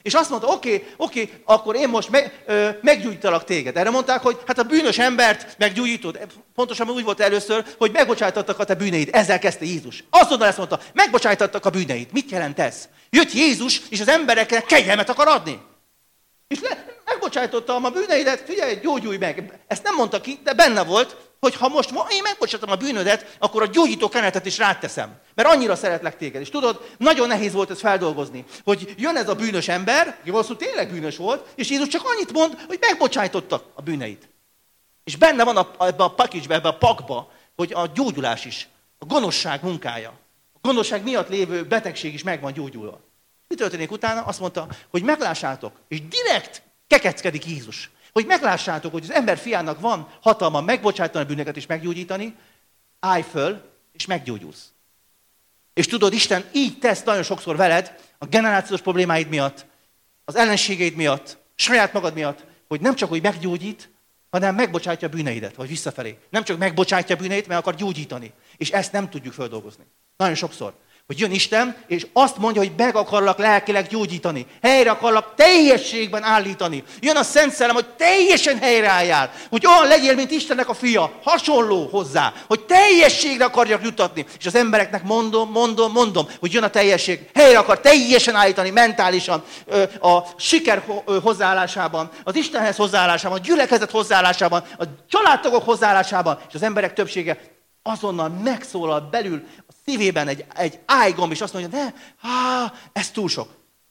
És azt mondta, oké, akkor én most meggyújtalak téged. Erre mondták, hogy hát a bűnös embert meggyújtod. Pontosan úgy volt először, hogy megbocsájtottak a te bűneid. Ezzel kezdte Jézus. Azonnal ezt mondta, megbocsájtottak a bűneid. Mit jelent ez? Jött Jézus, és az embereknek kegyelmet akar adni. És megbocsájtottam a bűneidet, figyelj, gyógyulj meg. Ezt nem mondta ki, de benne volt, hogy ha most én megbocsátom a bűnödet, akkor a gyógyító kenetet is rád teszem. Mert annyira szeretlek téged. És tudod, nagyon nehéz volt ezt feldolgozni, hogy jön ez a bűnös ember, aki valószínűleg tényleg bűnös volt, és Jézus csak annyit mond, hogy megbocsájtottak a bűneit. És benne van ebbe a package-be, ebbe a pakba, hogy a gyógyulás is, a gonoszság munkája. A gonoszság miatt lévő betegség is meg van gyógyulva. Mi történik utána? Azt mondta, hogy meglássátok, és direkt kekeckedik Jézus. Hogy meglássátok, hogy az ember fiának van hatalma megbocsátani a bűnöket és meggyógyítani, állj föl, és meggyógyulsz. És tudod, Isten így tesz nagyon sokszor veled, a generációs problémáid miatt, az ellenségeid miatt, saját magad miatt, hogy nem csak, hogy meggyógyít, hanem megbocsátja a bűneidet, vagy visszafelé. Nem csak megbocsátja a bűneit, mert akar gyógyítani. És ezt nem tudjuk feldolgozni. Nagyon sokszor. Hogy jön Isten, és azt mondja, hogy meg akarlak lelkileg gyógyítani. Helyre akarlak teljességben állítani. Jön a Szent Szellem, hogy teljesen helyreálljál. Hogy olyan legyél, mint Istennek a fia. Hasonló hozzá. Hogy teljességre akarjak jutatni. És az embereknek mondom, hogy jön a teljesség. Helyre akar teljesen állítani mentálisan. A siker hozzáállásában, az Istenhez hozzáállásában, a gyülekezet hozzáállásában, a családtagok hozzáállásában. És az emberek többsége azonnal megszólal belül a szívében egy ájgomb, és azt mondja, ez túl sok.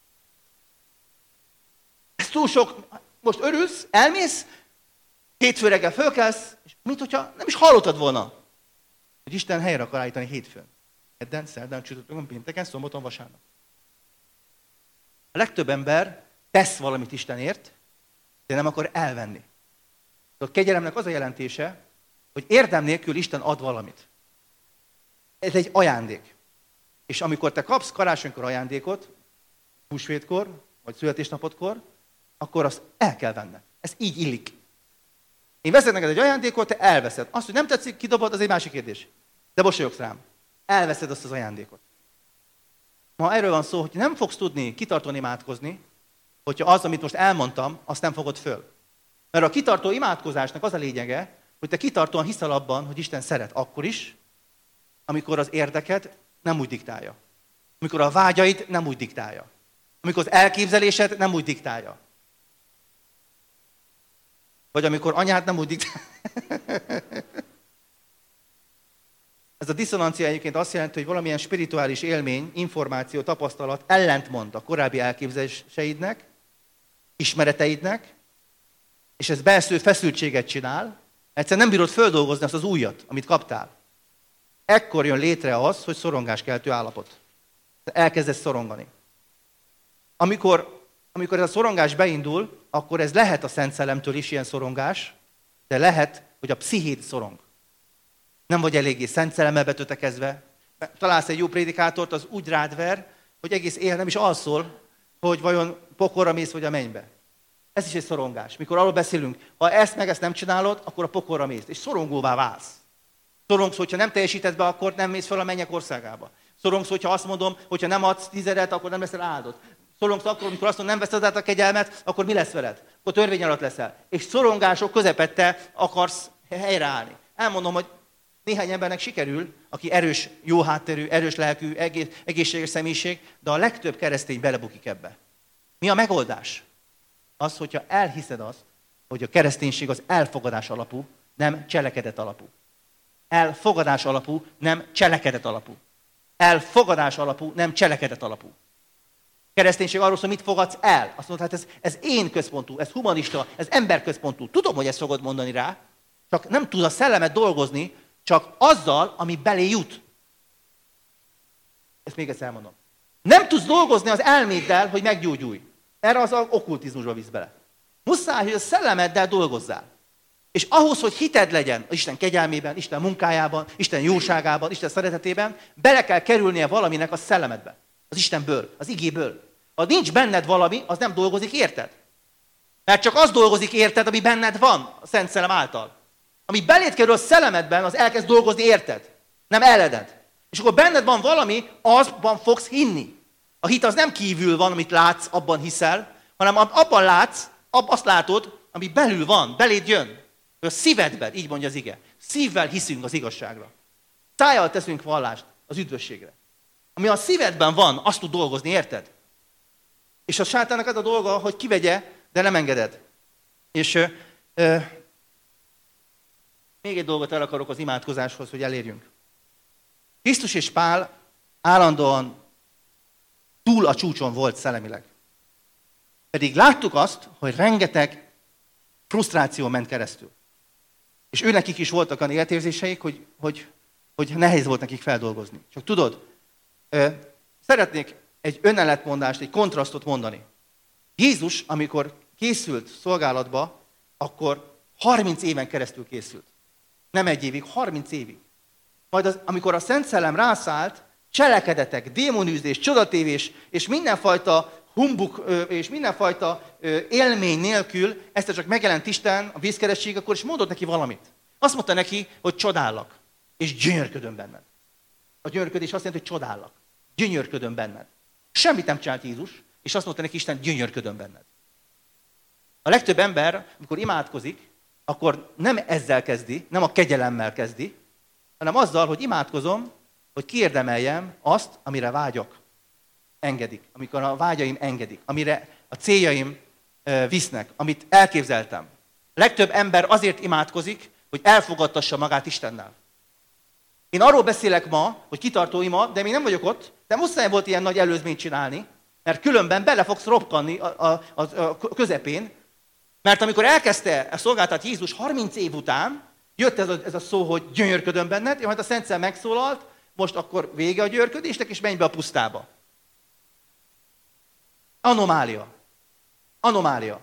Ez túl sok. Most örülsz, elmész, hétfő reggel fölkelsz, és mint hogyha nem is hallottad volna, hogy Isten helyre akar állítani hétfőn. Kedden, szerdán, csütörtökön, pénteken, szombaton, vasárnap. A legtöbb ember tesz valamit Istenért, de nem akar elvenni. A kegyelemnek az a jelentése, hogy érdem nélkül Isten ad valamit. Ez egy ajándék. És amikor te kapsz karácsonykor ajándékot, húsvétkor, vagy születésnapodkor, akkor azt el kell venned. Ez így illik. Én veszek neked egy ajándékot, te elveszed. Azt, hogy nem tetszik, kidobod, az egy másik kérdés. De mosolyogsz rám. Elveszed azt az ajándékot. Ma erről van szó, hogy nem fogsz tudni kitartóan imádkozni, hogyha az, amit most elmondtam, azt nem fogod föl. Mert a kitartó imádkozásnak az a lényege, hogy te kitartóan hiszel abban, hogy Isten szeret akkor is, amikor az érdeket nem úgy diktálja. Amikor a vágyaid nem úgy diktálja. Amikor az elképzelésed nem úgy diktálja. Vagy amikor anyád nem úgy diktálja. Ez a diszonancia egyébként azt jelenti, hogy valamilyen spirituális élmény, információ, tapasztalat ellentmond a korábbi elképzeléseidnek, ismereteidnek, és ez belső feszültséget csinál, egyszerűen nem bírod földolgozni azt az újat, amit kaptál. Ekkor jön létre az, hogy szorongáskeltő állapot. Elkezdesz szorongani. Amikor ez a szorongás beindul, akkor ez lehet a Szent Szellemtől is ilyen szorongás, de lehet, hogy a pszichéd szorong. Nem vagy eléggé Szent Szellemmel betötekezve. Találsz egy jó prédikátort, az úgy rád ver, hogy egész éjjel nem is alszol, hogy vajon pokolra mész, vagy a mennybe. Ez is egy szorongás. Mikor arról beszélünk, ha ezt nem csinálod, akkor a pokolra mész, és szorongóvá válsz. Szorongsz, hogyha nem teljesíted be, akkor nem mész fel a mennyek országába. Szorongsz, hogyha azt mondom, hogyha nem adsz 10 000, akkor nem leszel áldott. Szorongsz akkor, amikor azt mondom, nem veszed át a kegyelmet, akkor mi lesz veled? Akkor törvény alatt leszel. És szorongások közepette akarsz helyreállni. Elmondom, hogy néhány embernek sikerül, aki erős, jó hátterű, erős lelkű, egészséges személyiség, de a legtöbb keresztény belebukik ebbe. Mi a megoldás? Az, hogyha elhiszed azt, hogy a kereszténység az elfogadás alapú, nem cselekedet alapú. Elfogadás alapú, nem cselekedet alapú. Elfogadás alapú, nem cselekedet alapú. Kereszténység arról szól, mit fogadsz el. Azt mondod, hát ez én központú, ez humanista, ez emberközpontú. Tudom, hogy ezt fogod mondani rá, csak nem tud a szellemet dolgozni, csak azzal, ami belé jut. Ezt még egyszer elmondom. Nem tudsz dolgozni az elméddel, hogy meggyógyulj. Erre az okkultizmusba visz bele. Muszáj, hogy a szellemeddel dolgozzál. És ahhoz, hogy hited legyen Isten kegyelmében, Isten munkájában, Isten jóságában, Isten szeretetében, bele kell kerülnie valaminek a szellemedbe. Az Istenből, az igéből. Ha nincs benned valami, az nem dolgozik érted. Mert csak az dolgozik érted, ami benned van a Szent Szellem által. Ami beléd kerül a szellemedben, az elkezd dolgozni érted. Nem ellened. És akkor benned van valami, azban fogsz hinni. A hit az nem kívül van, amit látsz, abban hiszel, hanem abban látsz, azt látod, ami belül van, beléd jön. A szívedben, így mondja az ige. Szívvel hiszünk az igazságra. Szájjal teszünk vallást az üdvösségre. Ami a szívedben van, azt tud dolgozni, érted? És a sátánnak az a dolga, hogy kivegye, de nem engeded. És még egy dolgot el akarok az imádkozáshoz, hogy elérjünk. Krisztus és Pál állandóan túl a csúcson volt szellemileg. Pedig láttuk azt, hogy rengeteg frusztráció ment keresztül. És őnekik is voltak olyan életérzéseik, hogy nehéz volt nekik feldolgozni. Csak tudod, szeretnék egy önellentmondást, egy kontrasztot mondani. Jézus, amikor készült szolgálatba, akkor 30 éven keresztül készült. Nem egy évig, 30 évig. Majd amikor a Szent Szellem rászállt, cselekedetek, démonűzés, csodatévés és mindenfajta humbuk és mindenfajta élmény nélkül, ezt csak megjelent Isten, a vízkeresség, akkor is mondott neki valamit. Azt mondta neki, hogy csodállak, és gyönyörködöm benned. A gyönyörködés azt jelenti, hogy csodállak. Gyönyörködöm benned. Semmit nem csinált Jézus, és azt mondta neki Isten, gyönyörködöm benned. A legtöbb ember, amikor imádkozik, akkor nem ezzel kezdi, nem a kegyelemmel kezdi, hanem azzal, hogy imádkozom, hogy kiérdemeljem azt, amire vágyok. Engedik. Amikor a vágyaim engedik. Amire a céljaim visznek, amit elképzeltem. A legtöbb ember azért imádkozik, hogy elfogadtassa magát Istennel. Én arról beszélek ma, hogy kitartó ima, de még nem vagyok ott, de muszáj volt ilyen nagy előzményt csinálni, mert különben bele fogsz ropkanni a közepén, mert amikor elkezdte a szolgáltat Jézus 30 év után, jött ez a szó, hogy gyönyörködöm benned, majd a Szent Szellem megszólalt, most akkor vége a gyönyörködésnek, és menj be a pusztába. Anomália. Anomália.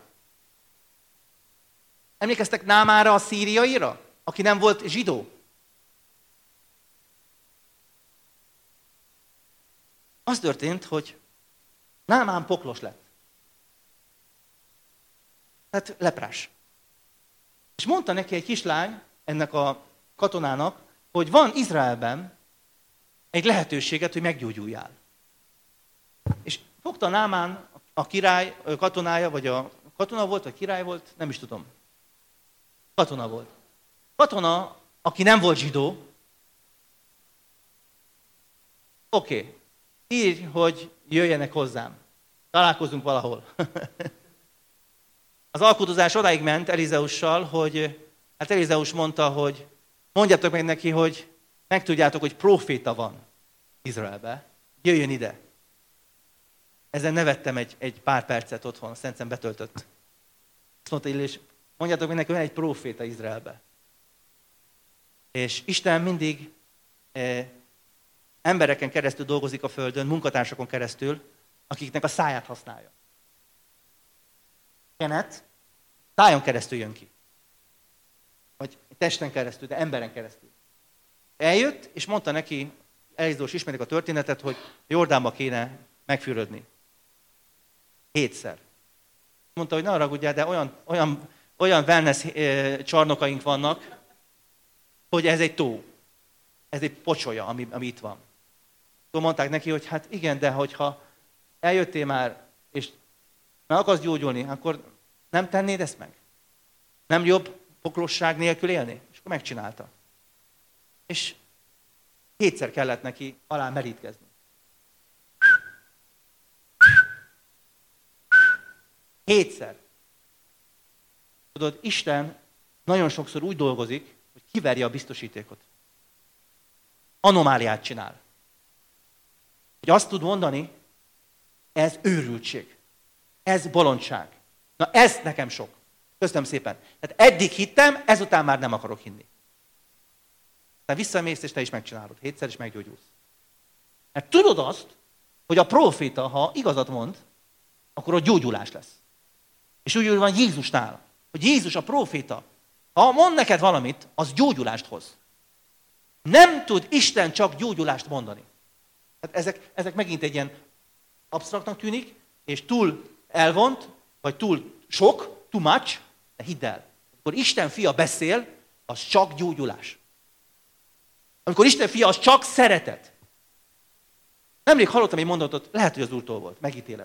Emlékeztek Námára, a szíriaira, aki nem volt zsidó? Az történt, hogy Námán poklos lett. Tehát leprás. És mondta neki egy kislány, ennek a katonának, hogy van Izraelben egy lehetőséget, hogy meggyógyuljál. És fogta Námán a király katonája, vagy a katona volt, vagy király volt, nem is tudom. Katona volt. Katona, aki nem volt zsidó, oké, írj, hogy jöjjenek hozzám. Találkozunk valahol. Az alkudozás odáig ment Elizeussal, hogy hát Elizeus mondta, hogy mondjátok meg neki, hogy megtudjátok, hogy próféta van Izraelbe. Jöjjön ide. Ezen nevettem egy pár percet otthon, a Szent Szent betöltött. Azt mondta Illés, mondjátok meg neki, hogy van egy próféta Izraelbe. És Isten mindig embereken keresztül dolgozik a földön, munkatársakon keresztül, akiknek a száját használja. Kenet szájon keresztül jön ki. Vagy testen keresztül, de emberen keresztül. Eljött, és mondta neki, Elizeus ismerik a történetet, hogy Jordánba kéne megfürödni. 7-szer. Mondta, hogy ne haragudjál, de olyan wellness csarnokaink vannak, hogy ez egy tó. Ez egy pocsolya, ami itt van. Akkor mondták neki, hogy hát igen, de hogyha eljöttél már, és meg akarsz gyógyulni, akkor nem tennéd ezt meg? Nem jobb poklosság nélkül élni? És akkor megcsinálta. És 7-szer kellett neki alá merítkezni. 7-szer. Tudod, Isten nagyon sokszor úgy dolgozik, hogy kiverje a biztosítékot. Anomáliát csinál. Hogy azt tud mondani, ez őrültség. Ez bolondság. Na ez nekem sok. Köszönöm szépen. Tehát eddig hittem, ezután már nem akarok hinni. Te visszamész, és te is megcsinálod. 7-szer is meggyógyulsz. Mert tudod azt, hogy a próféta, ha igazat mond, akkor ott gyógyulás lesz. És úgy van Jézusnál, hogy Jézus a próféta, ha mond neked valamit, az gyógyulást hoz. Nem tud Isten csak gyógyulást mondani. Hát ezek megint egy ilyen absztraktnak tűnik, és túl elvont, vagy túl sok, too much, de hidd el. Amikor Isten fia beszél, az csak gyógyulás. Amikor Isten fia, az csak szeretet. Nemrég hallottam egy mondatot, lehet, hogy az Úrtól volt, megítéled.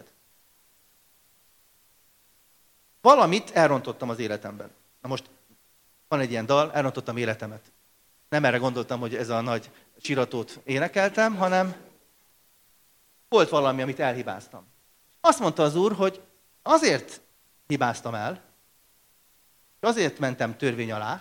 Valamit elrontottam az életemben. Na most van egy ilyen dal, elrontottam életemet. Nem erre gondoltam, hogy ez a nagy csiratót énekeltem, hanem volt valami, amit elhibáztam. Azt mondta az Úr, hogy azért hibáztam el, azért mentem törvény alá,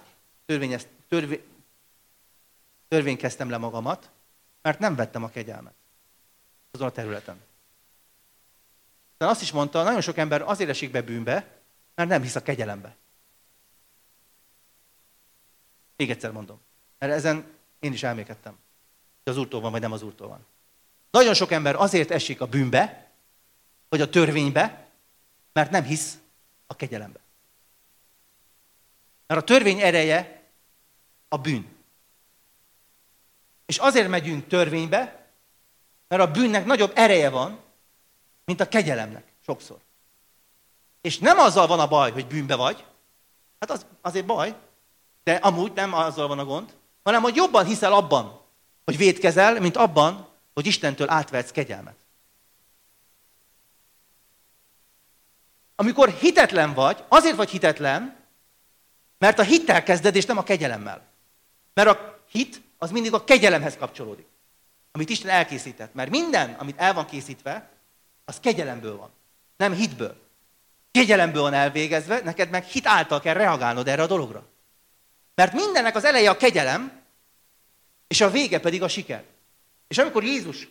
törvénykeztem le magamat, mert nem vettem a kegyelmet azon a területen. De azt is mondta, nagyon sok ember azért esik be bűnbe, mert nem hisz a kegyelembe. Még egyszer mondom, mert ezen én is elmékedtem, hogy az Úrtól van, vagy nem az Úrtól van. Nagyon sok ember azért esik a bűnbe, vagy a törvénybe, mert nem hisz a kegyelembe. Mert a törvény ereje a bűn. És azért megyünk törvénybe, mert a bűnnek nagyobb ereje van, mint a kegyelemnek sokszor. És nem azzal van a baj, hogy bűnbe vagy, hát az azért baj, de amúgy nem azzal van a gond, hanem hogy jobban hiszel abban, hogy vétkezel, mint abban, hogy Istentől átvehetsz kegyelmet. Amikor hitetlen vagy, azért vagy hitetlen, mert a hittel kezded, és nem a kegyelemmel. Mert a hit az mindig a kegyelemhez kapcsolódik, amit Isten elkészített. Mert minden, amit el van készítve, az kegyelemből van, nem hitből. Kegyelemből van elvégezve, neked meg hit által kell reagálnod erre a dologra. Mert mindennek az eleje a kegyelem, és a vége pedig a siker. És amikor Jézus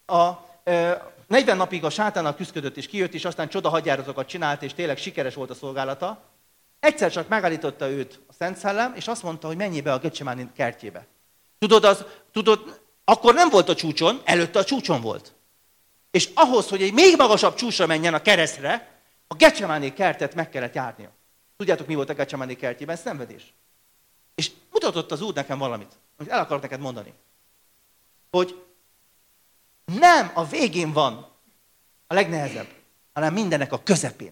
40 napig a sátánnal küszködött, és kijött, és aztán csodahadjáratokat csinált, és tényleg sikeres volt a szolgálata, egyszer csak megállította őt a Szent Szellem, és azt mondta, hogy menjél be a Getsemáni kertjébe. Tudod, akkor nem volt a csúcson, előtte a csúcson volt. És ahhoz, hogy egy még magasabb csúcsra menjen a keresztre, a Getsemáni kertet meg kellett járnia. Tudjátok, mi volt a Getsemáni kertjében? Szenvedés. És mutatott az Úr nekem valamit, amit el akarok neked mondani. Hogy nem a végén van a legnehezebb, hanem mindennek a közepén.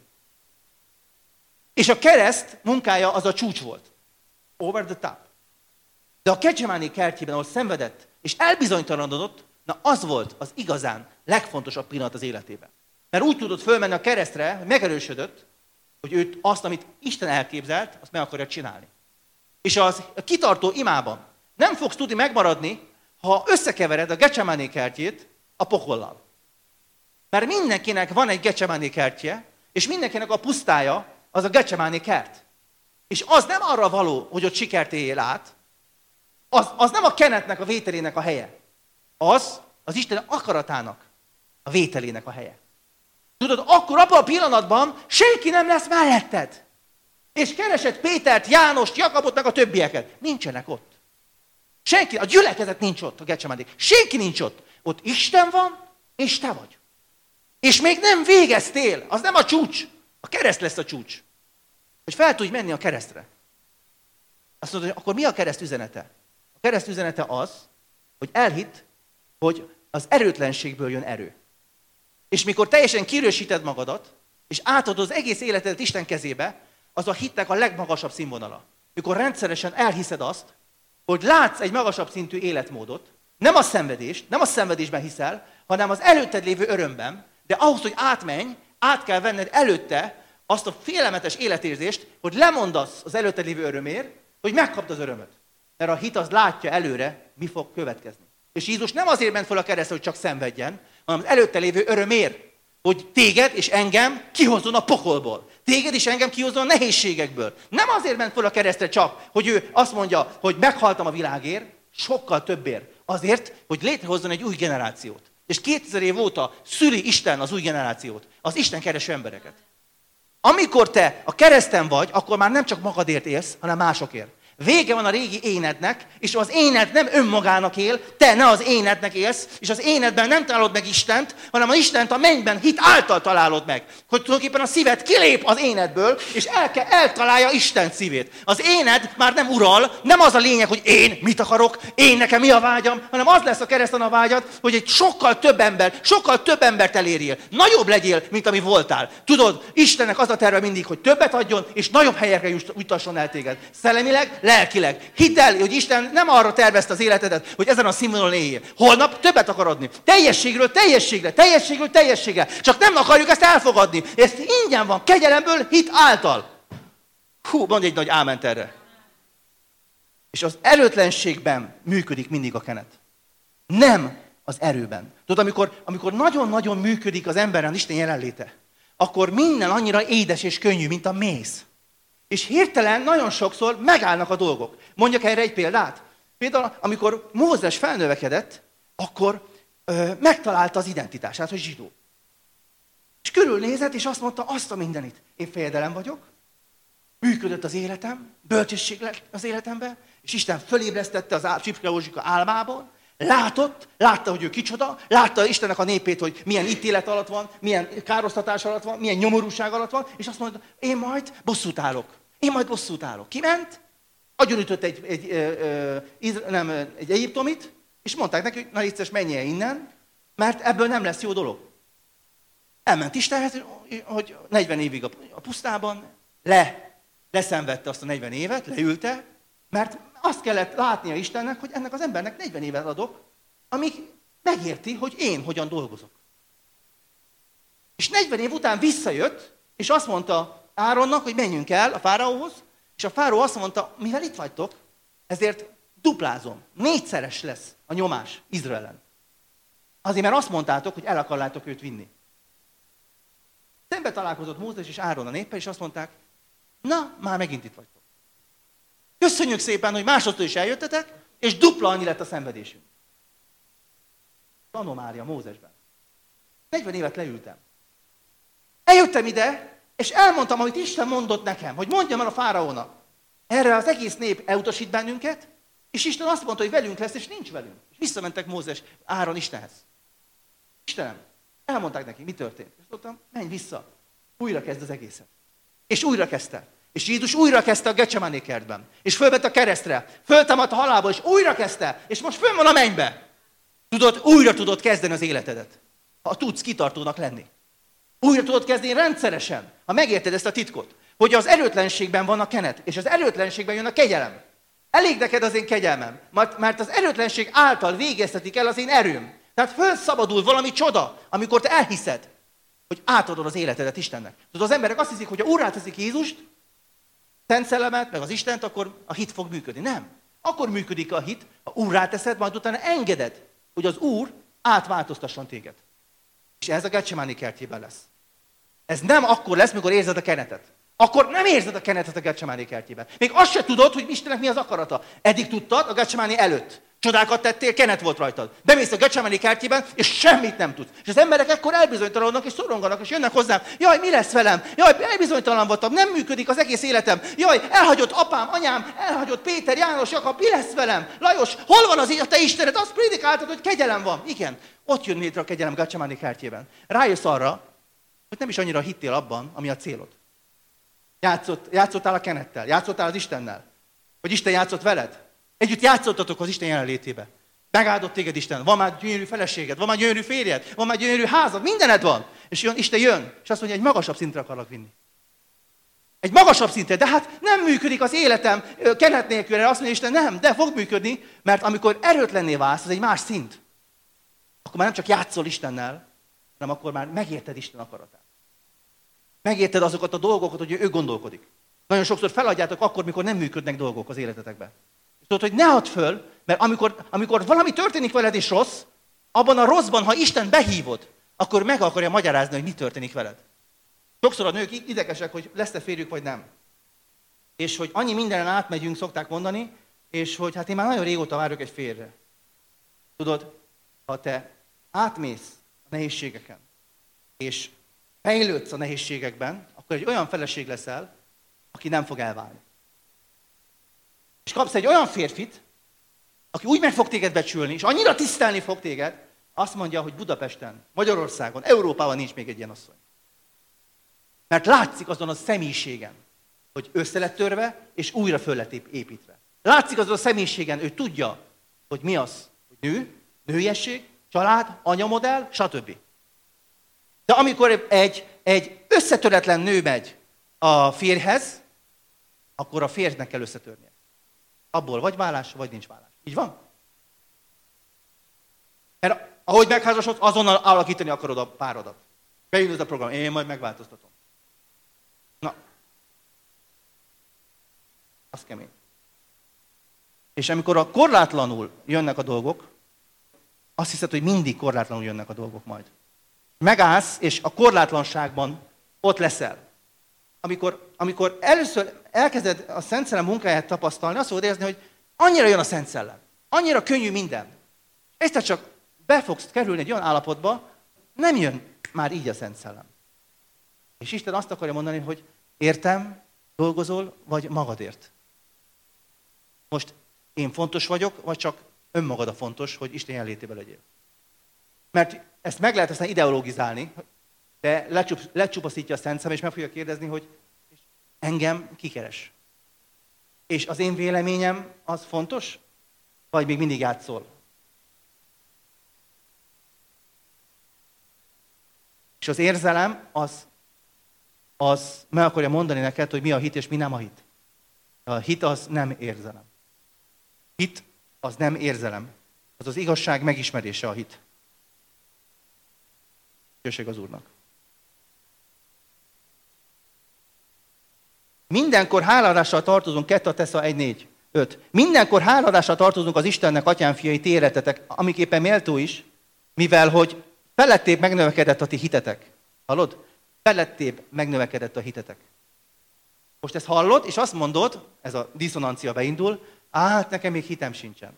És a kereszt munkája az a csúcs volt. Over the top. De a Getsemáni kertjében, ahol szenvedett, és elbizonytalanodott, na az volt az igazán legfontosabb pillanat az életében. Mert úgy tudott fölmenni a keresztre, hogy megerősödött, hogy őt azt, amit Isten elképzelt, azt meg akarja csinálni. És az kitartó imában nem fogsz tudni megmaradni, ha összekevered a Getsemáni kertjét a pokollal. Mert mindenkinek van egy Getsemáni kertje, és mindenkinek a pusztája az a Getsemáni kert. És az nem arra való, hogy ott sikert éljél át, az nem a kenetnek a vételének a helye. Az Isten akaratának a vételének a helye. Tudod, akkor abban a pillanatban senki nem lesz melletted. És keresed Pétert, Jánost, Jakabot, meg a többieket. Nincsenek ott. Senki, a gyülekezet nincs ott a Getsemáni. Senki nincs ott. Ott Isten van, és te vagy. És még nem végeztél. Az nem a csúcs. A kereszt lesz a csúcs. Hogy fel tudj menni a keresztre. Azt mondod, hogy akkor mi a kereszt üzenete? A kereszt üzenete az, hogy elhidd, hogy az erőtlenségből jön erő. És mikor teljesen kirősíted magadat, és átadod az egész életedet Isten kezébe, az a hitnek a legmagasabb színvonala. Mikor rendszeresen elhiszed azt, hogy látsz egy magasabb szintű életmódot, nem a szenvedést, nem a szenvedésben hiszel, hanem az előtted lévő örömben, de ahhoz, hogy átmenj, át kell venned előtte azt a félelmetes életérzést, hogy lemondasz az előtted lévő örömért, hogy megkapd az örömöt. Mert a hit az látja előre, mi fog következni. És Jézus nem azért ment fel a keresztre, hogy csak szenvedjen, hanem az előtte lévő örömért, hogy téged és engem kihozzon a pokolból. Téged és engem kihozzon a nehézségekből. Nem azért ment fel a keresztre csak, hogy ő azt mondja, hogy meghaltam a világért, sokkal többért. Azért, hogy létrehozzon egy új generációt. És 2000 év óta szüli Isten az új generációt, az Isten kereső embereket. Amikor te a kereszten vagy, akkor már nem csak magadért élsz, hanem másokért. Vége van a régi énednek, és az éned nem önmagának él, te ne az énednek élsz, és az énedben nem találod meg Istent, hanem az Istent a mennyben hit által találod meg. Hogy tulajdonképpen a szíved kilép az énedből, és eltalálja Isten szívét. Az éned már nem ural, nem az a lényeg, hogy én mit akarok, én nekem mi a vágyam, hanem az lesz a kereszten a vágyad, hogy egy sokkal több embert elérjél. Nagyobb legyél, mint ami voltál. Tudod, Istennek az a terve mindig, hogy többet adjon, és nagyobb helyekre jutasson el téged. Szellemileg, lelkileg. Hidd el, hogy Isten nem arra tervezte az életedet, hogy ezen a színvonalon éljél. Holnap többet akar adni. Teljességről teljességre, teljességről teljességre. Csak nem akarjuk ezt elfogadni. Ez ingyen van, kegyelemből, hit által. Hú, mondj egy nagy áment erre. És az erőtlenségben működik mindig a kenet. Nem az erőben. Tudod, amikor nagyon-nagyon működik az emberen Isten jelenléte, akkor minden annyira édes és könnyű, mint a méz. És hirtelen nagyon sokszor megállnak a dolgok. Mondjak erre egy példát. Például, amikor Mózes felnövekedett, akkor megtalálta az identitását, hogy zsidó. És körülnézett, és azt mondta, azt a mindenit. Én fejedelem vagyok, működött az életem, bölcsesség lett az életemben, és Isten fölébresztette az Csipke Józsika álmából, látta, hogy ő kicsoda, látta Istennek a népét, hogy milyen ítélet alatt van, milyen károsztatás alatt van, milyen nyomorúság alatt van, és azt mondta, én majd bosszút állok. Kiment, agyonütött egy egyiptomit, és mondták neki, hogy na légy szíves, menj el innen, mert ebből nem lesz jó dolog. Elment Istenhez, hogy 40 évig a pusztában leszenvedte azt a 40 évet, leülte, mert azt kellett látnia Istennek, hogy ennek az embernek 40 évet adok, amíg megérti, hogy én hogyan dolgozok. És 40 év után visszajött, és azt mondta Áronnak, hogy menjünk el a fáraóhoz, és a fáraó azt mondta, mivel itt vagytok, ezért duplázom, 4-szeres lesz a nyomás Izraelen. Azért, mert azt mondtátok, hogy el akarlátok őt vinni. Szembe találkozott Mózes és Áron a néppel, és azt mondták, na, már megint itt vagytok. Köszönjük szépen, hogy másodszor is eljöttetek, és dupla annyi lett a szenvedésünk. Anomália Mózesben. 40 évet leültem. Eljöttem ide, és elmondtam, amit Isten mondott nekem, hogy mondjam el a fáraónak. Erre az egész nép elutasít bennünket, és Isten azt mondta, hogy velünk lesz, és nincs velünk. És visszamentek Mózes, Áron Istenhez. Istenem, elmondták neki, mi történt. És mondtam, menj vissza, újra kezd az egészet. És újra kezdte. És Jézus újra kezdte a Getsemáné kertben. És fölvett a keresztre, föltámadt a halálba, és újra kezdte. És most fönn van a mennybe. Újra tudod kezdeni az életedet. Ha tudsz kitartónak lenni. Újra tudod kezdeni rendszeresen, ha megérted ezt a titkot. Hogy az erőtlenségben van a kenet, és az erőtlenségben jön a kegyelem. Elég neked az én kegyelmem, mert az erőtlenség által végeztetik el az én erőm. Tehát felszabadul valami csoda, amikor te elhiszed, hogy átadod az életedet Istennek. Tudod, az emberek azt hiszik, hogy ha úrrá teszik Jézust, Szent Szellemet, meg az Istent, akkor a hit fog működni. Nem. Akkor működik a hit, ha úrrá teszed, majd utána engeded, hogy az Úr átváltoztasson téged. És ez a Getsemáné kertjében lesz. Ez nem akkor lesz, mikor érzed a kenetet. Akkor nem érzed a kenetet a Getsemáné kertjében. Még azt se tudod, hogy Istennek mi az akarata. Eddig tudtad a Getsemáné előtt. Csodákat tettél, kenet volt rajtad. Bemész a Getsemáné kertjében, és semmit nem tudsz. És az emberek ekkor elbizonytalanodnak, és szoronganak, és jönnek hozzám. Jaj, mi lesz velem? Jaj, elbizonytalan voltam, nem működik az egész életem. Jaj, elhagyott apám, anyám, elhagyott Péter, János, Jakab, mi lesz velem? Lajos, hol van a te Istened? Azt prédikáltad, hogy kegyelem van. Igen, ott jön létre a kegyelem Getsemáné kertjében. Rájössz arra, hogy nem is annyira hittél abban, ami a célod. Játszottál a kenettel, játszottál az Istennel. Vagy Isten játszott veled. Együtt játszottatok az Isten jelenlétébe. Megáldott téged Isten. Van már gyönyörű feleséged, van már gyönyörű férjed, van már gyönyörű házad, mindened van. És Isten jön, és azt mondja, egy magasabb szintre akarlak vinni. Egy magasabb szintre, de hát nem működik az életem kenet nélkül. Azt mondja Isten, nem, de fog működni, mert amikor erőtlenné válsz, az egy más szint. Akkor már nem csak játszol Istennel, hanem akkor már megérted Isten akaratát. Megérted azokat a dolgokat, hogy ő gondolkodik. Nagyon sokszor feladjátok akkor, mikor nem működnek dolgok az életetekben. És tudod, hogy ne add föl, mert amikor valami történik veled és rossz, abban a rosszban, ha Isten behívod, akkor meg akarja magyarázni, hogy mi történik veled. Sokszor a nők idegesek, hogy lesz-e férjük, vagy nem. És hogy annyi mindenen átmegyünk, szokták mondani, és hogy hát én már nagyon régóta várok egy férjre. Tudod, ha te átmész a nehézségeken, és fejlődsz a nehézségekben, akkor egy olyan feleség leszel, aki nem fog elválni. És kapsz egy olyan férfit, aki úgy meg fog téged becsülni, és annyira tisztelni fog téged, azt mondja, hogy Budapesten, Magyarországon, Európában nincs még egy ilyen asszony. Mert látszik azon a személyiségen, hogy össze lett törve, és újra föl lett építve. Látszik azon a személyiségen, ő tudja, hogy mi az, hogy nő, nőiesség, család, anyamodell, stb. De amikor egy összetöretlen nő megy a férjhez, akkor a férjnek kell összetörnie. abból vagy vállás, vagy nincs vállás. Így van? Mert ahogy megházasodsz, azonnal alakítani akarod a párodat. Beindul a program, én majd megváltoztatom. Na. Az kemény. És amikor a korlátlanul jönnek a dolgok, azt hiszed, hogy mindig korlátlanul jönnek a dolgok majd. Megállsz, és a korlátlanságban ott leszel. Amikor először elkezded a Szent Szellem munkáját tapasztalni, azt fogod érezni, hogy annyira jön a Szent Szellem. Annyira könnyű minden. Egyszer csak be fogsz kerülni egy olyan állapotba, nem jön már így a Szent Szellem. És Isten azt akarja mondani, hogy értem, dolgozol, vagy magadért. Most én fontos vagyok, vagy csak önmagad a fontos, hogy Isten jelenlétében legyél. Mert ezt meg lehet aztán ideologizálni, de lecsupaszítja a Szent Szellem, és meg fogja kérdezni, hogy engem kikeres. És az én véleményem az fontos, vagy még mindig játszol? És az érzelem az meg akarja mondani neked, hogy mi a hit és mi nem a hit. A hit az nem érzelem. Hit az nem érzelem. Az az igazság megismerése a hit. Köszönjük az Úrnak. Mindenkor háladással tartozunk, 2 Tesza 1:4-5. Mindenkor háladással tartozunk az Istennek, atyám fiai, ti éretetek, amiképpen méltó is, mivel hogy felettébb megnövekedett a ti hitetek. Hallod? Felettébb megnövekedett a hitetek. Most ezt hallod, és azt mondod, ez a diszonancia beindul, hát nekem még hitem sincsen.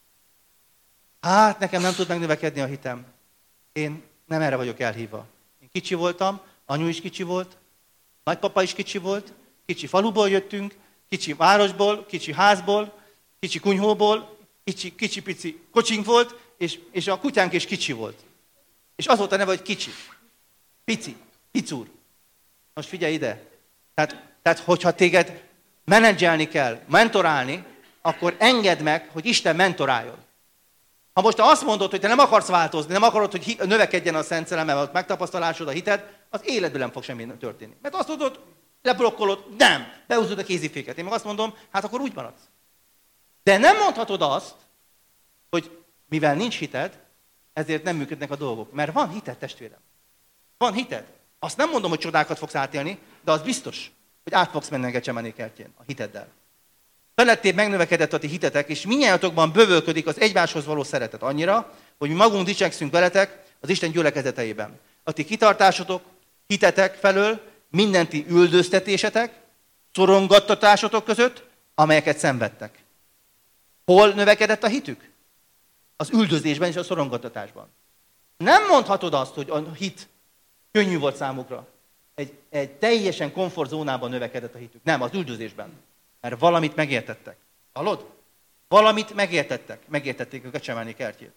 Hát nekem nem tud megnövekedni a hitem. Én nem erre vagyok elhívva. Én kicsi voltam, anyu is kicsi volt, nagypapa is kicsi volt, kicsi faluból jöttünk, kicsi városból, kicsi házból, kicsi kunyhóból, kicsi-pici kocsink volt, és a kutyánk is kicsi volt. És az volt a neve, hogy kicsi. Pici. Picúr. Most figyelj ide. Tehát hogyha téged menedzselni kell, mentorálni, akkor engedd meg, hogy Isten mentoráljon. Ha most te azt mondod, hogy te nem akarsz változni, nem akarod, hogy növekedjen a Szent Szellem, mert megtapasztalásod a hited, az életben nem fog semmi történni. Mert azt mondod, leblokkolod, nem, behúzod a kéziféket. Én meg azt mondom, hát akkor úgy maradsz. De nem mondhatod azt, hogy mivel nincs hited, ezért nem működnek a dolgok. Mert van hited, testvérem. Van hited. Azt nem mondom, hogy csodákat fogsz átélni, de az biztos, hogy át fogsz menni a Gecsemáné kertjén a hiteddel. Felettébb megnövekedett a ti hitetek, és mindnyájatokban bővölködik az egymáshoz való szeretet annyira, hogy mi magunk dicsekszünk veletek az Isten gyülekezeteiben. A ti kitartásotok, hitetek felől, minden ti üldöztetésetek, szorongattatásotok között, amelyeket szenvedtek. Hol növekedett a hitük? Az üldözésben és a szorongattatásban. Nem mondhatod azt, hogy a hit könnyű volt számukra. Egy teljesen komfortzónában növekedett a hitük. Nem, az üldözésben. Mert valamit megértettek. Hallod? Valamit megértettek. Megértették a Gecsemáné kertjét.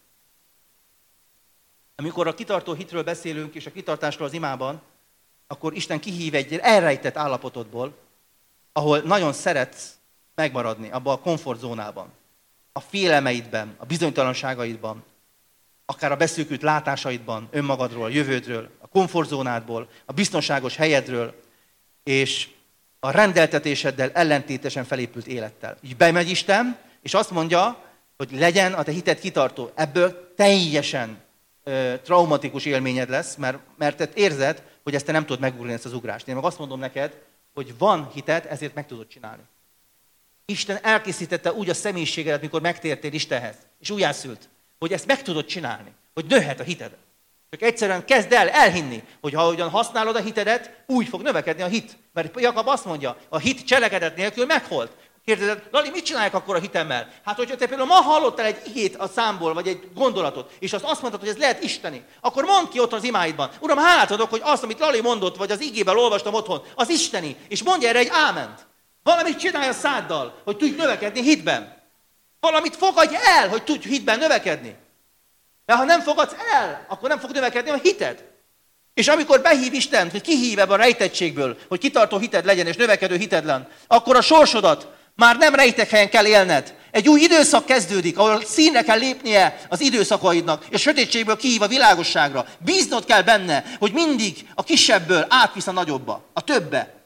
Amikor a kitartó hitről beszélünk, és a kitartásról az imában, akkor Isten kihív egy elrejtett állapotodból, ahol nagyon szeretsz megmaradni, abban a komfortzónában. A félelmeidben, a bizonytalanságaidban, akár a beszűkült látásaidban, önmagadról, a jövődről, a komfortzónádból, a biztonságos helyedről, és a rendeltetéseddel ellentétesen felépült élettel. Így bemegy Isten, és azt mondja, hogy legyen a te hited kitartó. Ebből teljesen traumatikus élményed lesz, mert te érzed, hogy ezt te nem tudod megugrani, ezt az ugrást. Én meg azt mondom neked, hogy van hited, ezért meg tudod csinálni. Isten elkészítette úgy a személyiségedet, mikor megtértél Istenhez, és újjászült, hogy ezt meg tudod csinálni, hogy nőhet a hited. Csak egyszerűen kezd el elhinni, hogy ha ugyan használod a hitedet, úgy fog növekedni a hit. Mert Jakab azt mondja, a hit cselekedet nélkül megholt. Kérdezed, Lali, mit csinálják akkor a hitemmel? Hát, hogyha te például ma hallottál egy igét a számból, vagy egy gondolatot, és azt mondtad, hogy ez lehet isteni, akkor mondd ki ott az imáidban. Uram, hálát adok, hogy azt, amit Lali mondott, vagy az igében olvastam otthon, az isteni, és mondj erre egy áment. Valamit csinálj a száddal, hogy tudj növekedni hitben. Valamit fogadj el, hogy tudj hitben növekedni. De ha nem fogadsz el, akkor nem fog növekedni a hited. És amikor behív Isten, hogy kihív ebben a rejtettségből, hogy kitartó hited legyen és növekedő hited legyen, akkor a sorsodat már nem rejtek helyen kell élned. Egy új időszak kezdődik, ahol színre kell lépnie az időszakaidnak, és a sötétségből kihív a világosságra. Bíznod kell benne, hogy mindig a kisebbből átvisz a nagyobbba, a többbe.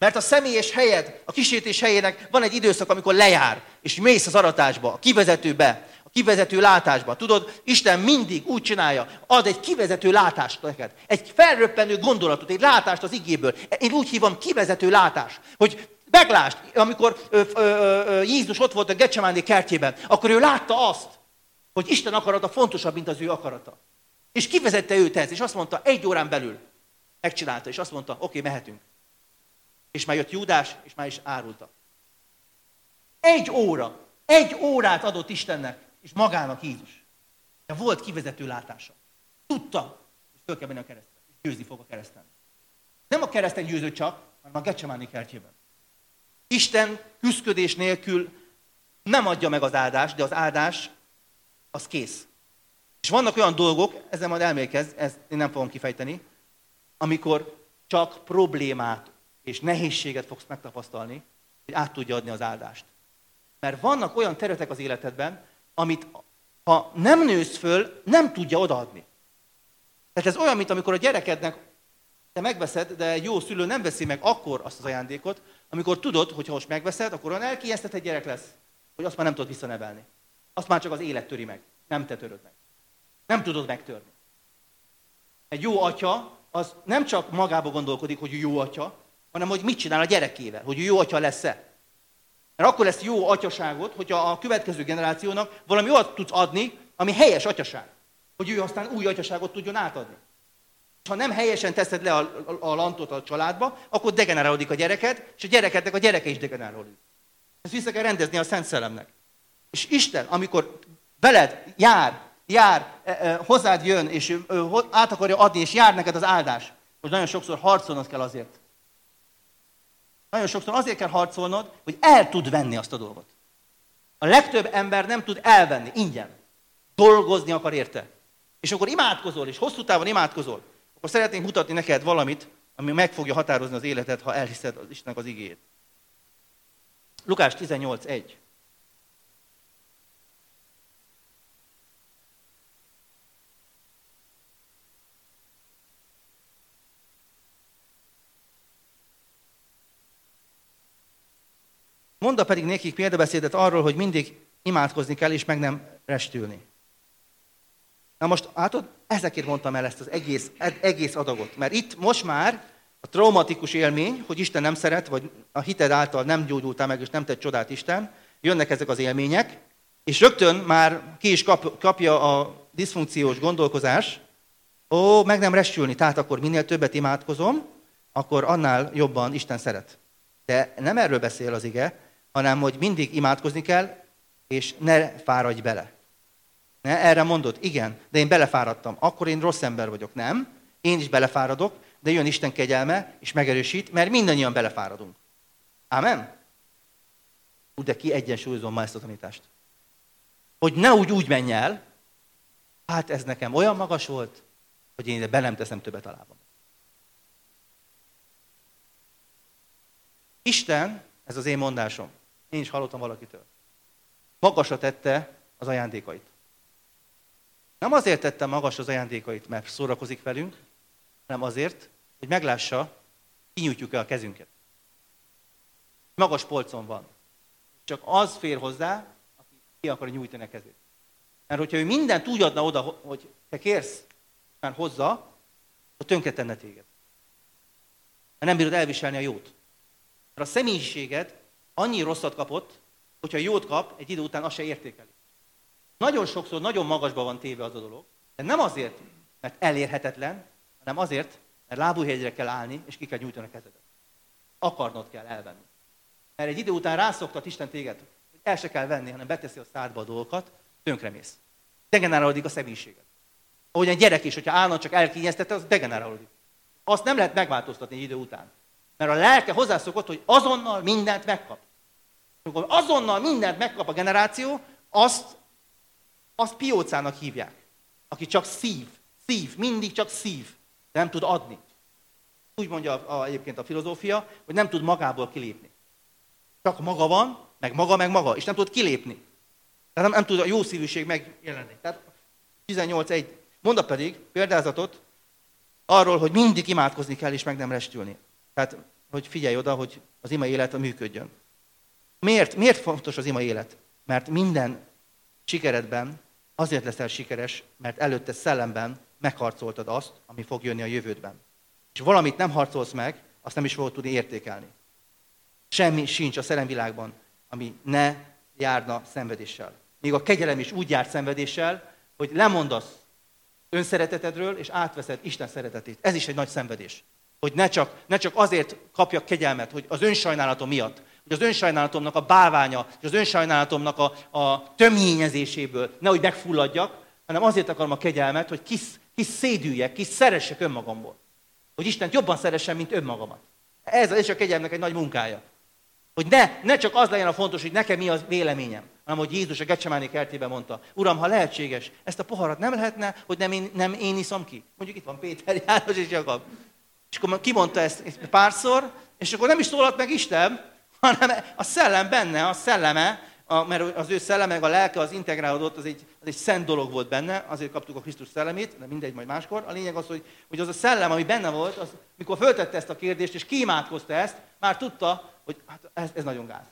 Mert a személyes helyed, a kísértés helyének van egy időszak, amikor lejár, és mész az aratásba, a kivezetőbe, a kivezető látásba. Tudod, Isten mindig úgy csinálja, ad egy kivezető látást neked. Egy felröppenő gondolatot, egy látást az igéből. Én úgy hívom kivezető látás, hogy meglásd, amikor Jézus ott volt a Getsemáné kertjében, akkor ő látta azt, hogy Isten akarata fontosabb, mint az ő akarata. És kivezette őt ez, és azt mondta, 1 órán belül megcsinálta, és azt mondta, oké, mehetünk. És már jött Júdás, és már is árulta. 1 óra, 1 órát adott Istennek, és magának Jézus. De volt kivezető látása. Tudta, hogy föl kell menni a keresztre, és győzni fog a kereszten. Nem a kereszten győzött csak, hanem a Getsemáné kertjében. Isten küszködés nélkül nem adja meg az áldást, de az áldás, az kész. És vannak olyan dolgok, ezzel majd elmékezz, ezt én nem fogom kifejteni, amikor csak problémát és nehézséget fogsz megtapasztalni, hogy át tudja adni az áldást. Mert vannak olyan területek az életedben, amit ha nem nősz föl, nem tudja odaadni. Tehát ez olyan, mint amikor a gyerekednek te megveszed, de egy jó szülő nem veszi meg akkor azt az ajándékot, amikor tudod, hogy ha most megveszed, akkor olyan elkijesztett egy gyerek lesz, hogy azt már nem tudod visszanevelni. Azt már csak az élet töri meg, nem te töröd meg. Nem tudod megtörni. Egy jó atya, az nem csak magába gondolkodik, hogy jó atya, hanem hogy mit csinál a gyerekével, hogy jó atya lesz-e. Mert akkor lesz jó atyaságot, hogyha a következő generációnak valami olyat tudsz adni, ami helyes atyaság. Hogy ő aztán új atyaságot tudjon átadni. Ha nem helyesen teszed le a lantot a családba, akkor degenerálódik a gyereked, és a gyerekednek a gyereke is degenerálódik. Ezt vissza kell rendezni a Szent Szellemnek. És Isten, amikor veled jár, hozzád jön, és át akarja adni, és jár neked az áldás, hogy nagyon sokszor harcolnod kell azért. Nagyon sokszor azért kell harcolnod, hogy el tud venni azt a dolgot. A legtöbb ember nem tud elvenni ingyen. Dolgozni akar érte. És akkor imádkozol, és hosszú távon imádkozol, akkor szeretnénk mutatni neked valamit, ami meg fogja határozni az életed, ha elhiszed az Istennek az igéjét. Lukás 18.1. Mondta pedig nekik példabeszédet arról, hogy mindig imádkozni kell, és meg nem restülni. Na most, látod, ezekért mondtam el ezt az egész adagot. Mert itt most már a traumatikus élmény, hogy Isten nem szeret, vagy a hited által nem gyógyultál meg, és nem tett csodát Isten, jönnek ezek az élmények, és rögtön már ki is kapja a diszfunkciós gondolkozás, meg nem restülni, tehát akkor minél többet imádkozom, akkor annál jobban Isten szeret. De nem erről beszél az ige, hanem hogy mindig imádkozni kell, és ne fáradj bele. Ne, erre mondod, igen, de én belefáradtam, akkor én rossz ember vagyok. Nem, én is belefáradok, de jön Isten kegyelme, és megerősít, mert mindannyian belefáradunk. Ámen? De ki egyensúlyozom ma ezt a tanítást? Hogy ne úgy menj el, hát ez nekem olyan magas volt, hogy én ide be nem teszem többet a lábam. Isten, ez az én mondásom, én is hallottam valakitől, magasra tette az ajándékait. Nem azért tette magas az ajándékait, mert szórakozik velünk, hanem azért, hogy meglássa, kinyújtjuk-e a kezünket. Magas polcon van. Csak az fér hozzá, aki ki akar nyújtani a kezét. Mert hogyha ő mindent úgy adna oda, hogy te kérsz, már hozza, akkor tönkretenne téged. Mert nem bírod elviselni a jót. Mert a személyiséged annyi rosszat kapott, hogyha jót kap, egy idő után azt se értékeli. Nagyon sokszor nagyon magasba van téve az a dolog, de nem azért, mert elérhetetlen, hanem azért, mert lábújhegyre kell állni, és ki kell nyújtani a kezedet. Akarnod kell elvenni. Mert egy idő után rászoktat Isten téged, hogy el se kell venni, hanem beteszi a szádba a dolgokat, tönkremész. Degenerálódik a személyiséged. Ahogy egy gyerek is, hogyha állandóan csak elkényeztette, az degenerálódik. Azt nem lehet megváltoztatni egy idő után. Mert a lelke hozzászokott, hogy azonnal mindent megkap. Amikor azonnal mindent megkap a generáció, azt piócának hívják. Aki csak szív, mindig csak szív, de nem tud adni. Úgy mondja egyébként a filozófia, hogy nem tud magából kilépni. Csak maga van, meg maga, és nem tud kilépni. Tehát nem tud a jó szívűség megjelenni. Tehát 18.1. Monda pedig példázatot arról, hogy mindig imádkozni kell, és meg nem restülni. Tehát hogy figyelj oda, hogy az ima élet működjön. Miért fontos az ima élet? Mert minden sikeredben azért leszel sikeres, mert előtte szellemben megharcoltad azt, ami fog jönni a jövődben. És valamit nem harcolsz meg, azt nem is fogod tudni értékelni. Semmi sincs a szellemvilágban, ami ne járna szenvedéssel. Még a kegyelem is úgy jár szenvedéssel, hogy lemondasz önszeretetedről, és átveszed Isten szeretetét. Ez is egy nagy szenvedés. Hogy ne csak azért kapjak kegyelmet, hogy az önsajnálatom miatt, hogy az önsajnálatomnak a bálványa, és az önsajnálatomnak a tömjényezéséből nehogy megfulladjak, hanem azért akarom a kegyelmet, hogy kis szédüljek, kis szeressek önmagamból. Hogy Istent jobban szeressem, mint önmagamat. Ez is a kegyelmnek egy nagy munkája. Hogy ne csak az legyen a fontos, hogy nekem mi az véleményem, hanem hogy Jézus a Getsemáné kertében mondta, Uram, ha lehetséges, ezt a poharat nem lehetne, hogy nem én iszom ki. Mondjuk itt van Péter, János és Jakab. És akkor kimondta ezt párszor, és akkor nem is szólalt meg Isten, hanem a szellem benne, a szelleme, mert az ő szelleme, meg a lelke az integrálódott, az egy szent dolog volt benne, azért kaptuk a Krisztus szellemét, de mindegy, majd máskor. A lényeg az, hogy az a szellem, ami benne volt, az, mikor föltette ezt a kérdést, és kiimádkozta ezt, már tudta, hogy hát ez nagyon gáz.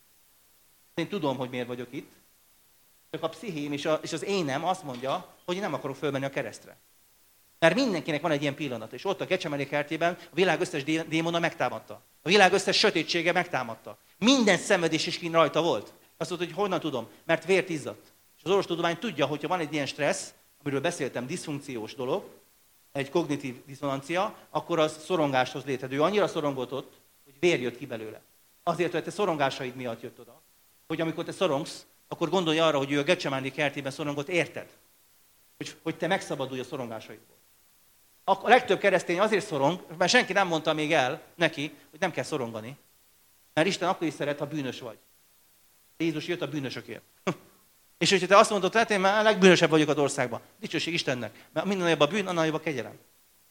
Én tudom, hogy miért vagyok itt, csak a pszichém és az énem azt mondja, hogy én nem akarok fölmenni a keresztre. Mert mindenkinek van egy ilyen pillanat, és ott a Getsemáné kertében a világ összes démona megtámadta. A világ összes sötétsége megtámadta. Minden szenvedés is kint rajta volt. Azt mondta, hogy honnan tudom? Mert vért izzadt. És az orvostudomány tudja, hogyha van egy ilyen stressz, amiről beszéltem, diszfunkciós dolog, egy kognitív diszonancia, akkor az szorongáshoz létező. Ő annyira szorongott ott, hogy vér jött ki belőle. Azért, hogy te szorongásaid miatt jött oda. Hogy amikor te szorongsz, akkor gondolj arra, hogy ő a Getsemáné kertében szorongott, érted? Hogy te megszabadulj a szorongásaidból. A legtöbb keresztény azért szorong, mert senki nem mondta még el neki, hogy nem kell szorongani. Mert Isten akkor is szeret, ha bűnös vagy. Jézus jött a bűnösökért. És hogyha te azt mondod, hogy én már a legbűnösebb vagyok az országban. Dicsőség Istennek. Mert minden nagyobb a bűn, annál nagyobb a kegyelem.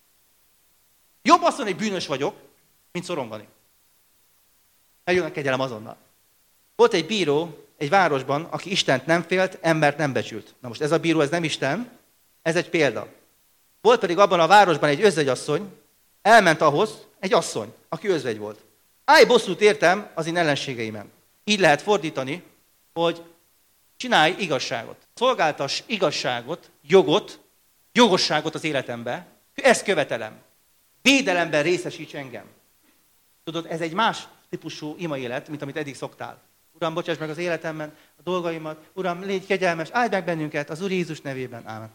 Jobb azt mondani, hogy bűnös vagyok, mint szorongani. Eljön a kegyelem azonnal. Volt egy bíró egy városban, aki Istent nem félt, embert nem becsült. Na most ez a bíró, ez nem Isten, ez egy példa. Volt pedig abban a városban egy özvegyasszony, elment ahhoz egy asszony, aki özvegy volt. Állj bosszút értem az én ellenségeimen. Így lehet fordítani, hogy csinálj igazságot. Szolgáltass igazságot, jogosságot az életembe. Ezt követelem. Védelemben részesíts engem. Tudod, ez egy más típusú ima élet, mint amit eddig szoktál. Uram, bocsáss meg az életemben a dolgaimat. Uram, légy kegyelmes, áld meg bennünket az Úr Jézus nevében. Ámen.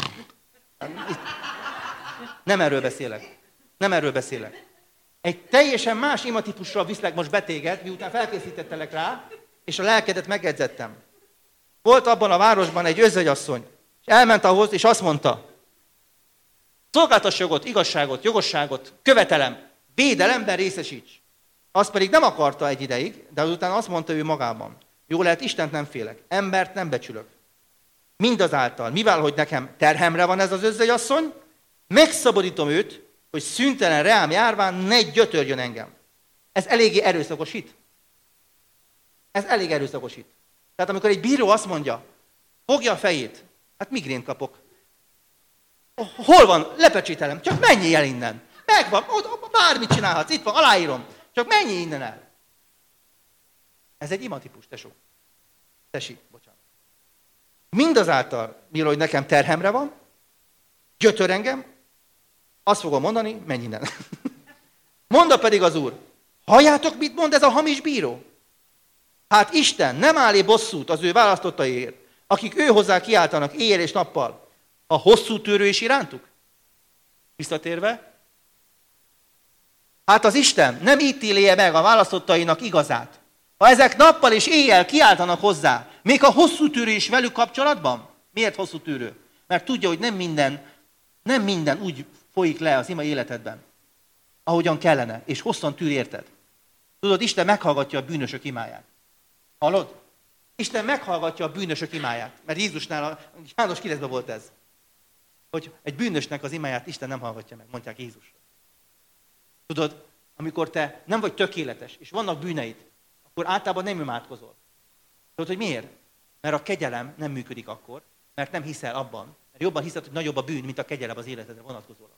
Nem erről beszélek. Nem erről beszélek. Egy teljesen más imatípusra viszlek most betéged, miután felkészítettelek rá, és a lelkedet megedzettem. Volt abban a városban egy özvegyasszony, és elment ahhoz, és azt mondta, szolgáltass jogot, igazságot, jogosságot, követelem, védelemben részesíts. Azt pedig nem akarta egy ideig, de azután azt mondta ő magában, jó lehet, Istent nem félek, embert nem becsülök. Mindazáltal, mivel hogy nekem terhemre van ez az özvegyasszony, megszabadítom őt, hogy szüntelen reám járván ne gyötörjön engem. Ez eléggé erőszakosít. Ez elég erőszakosít. Tehát amikor egy bíró azt mondja, fogja a fejét, hát migrént kapok. Hol van? Lepecsételem, csak menjél el innen. Megvan, bármit csinálhatsz, itt van, aláírom. Csak menjél innen el. Ez egy imatípus, tesó. Tesi, bocsánat. Mindazáltal, mivel nekem terhemre van, gyötör engem, azt fogom mondani, menj innen. Mondta pedig az Úr, halljátok, mit mond ez a hamis bíró? Hát Isten nem állé bosszút az ő választottaiért, akik ő hozzá kiáltanak éjjel és nappal, a hosszú tűrő is irántuk? Visszatérve, hát az Isten nem ítélje meg a választottainak igazát. Ha ezek nappal és éjjel kiáltanak hozzá, még a hosszú tűrő is velük kapcsolatban? Miért hosszú tűrő? Mert tudja, hogy nem minden úgy folyik le az ima életedben, ahogyan kellene, és hosszan tűr érted. Tudod, Isten meghallgatja a bűnösök imáját. Hallod? Isten meghallgatja a bűnösök imáját. Mert Jézusnál, a János 9-ben volt ez. Hogy egy bűnösnek az imáját Isten nem hallgatja meg, mondják Jézus. Tudod, amikor te nem vagy tökéletes, és vannak bűneid, akkor általában nem imádkozol. Tudod, hogy miért? Mert a kegyelem nem működik akkor, mert nem hiszel abban. Mert jobban hiszed, hogy nagyobb a bűn, mint a kegyelem az életedre vonatkozólag.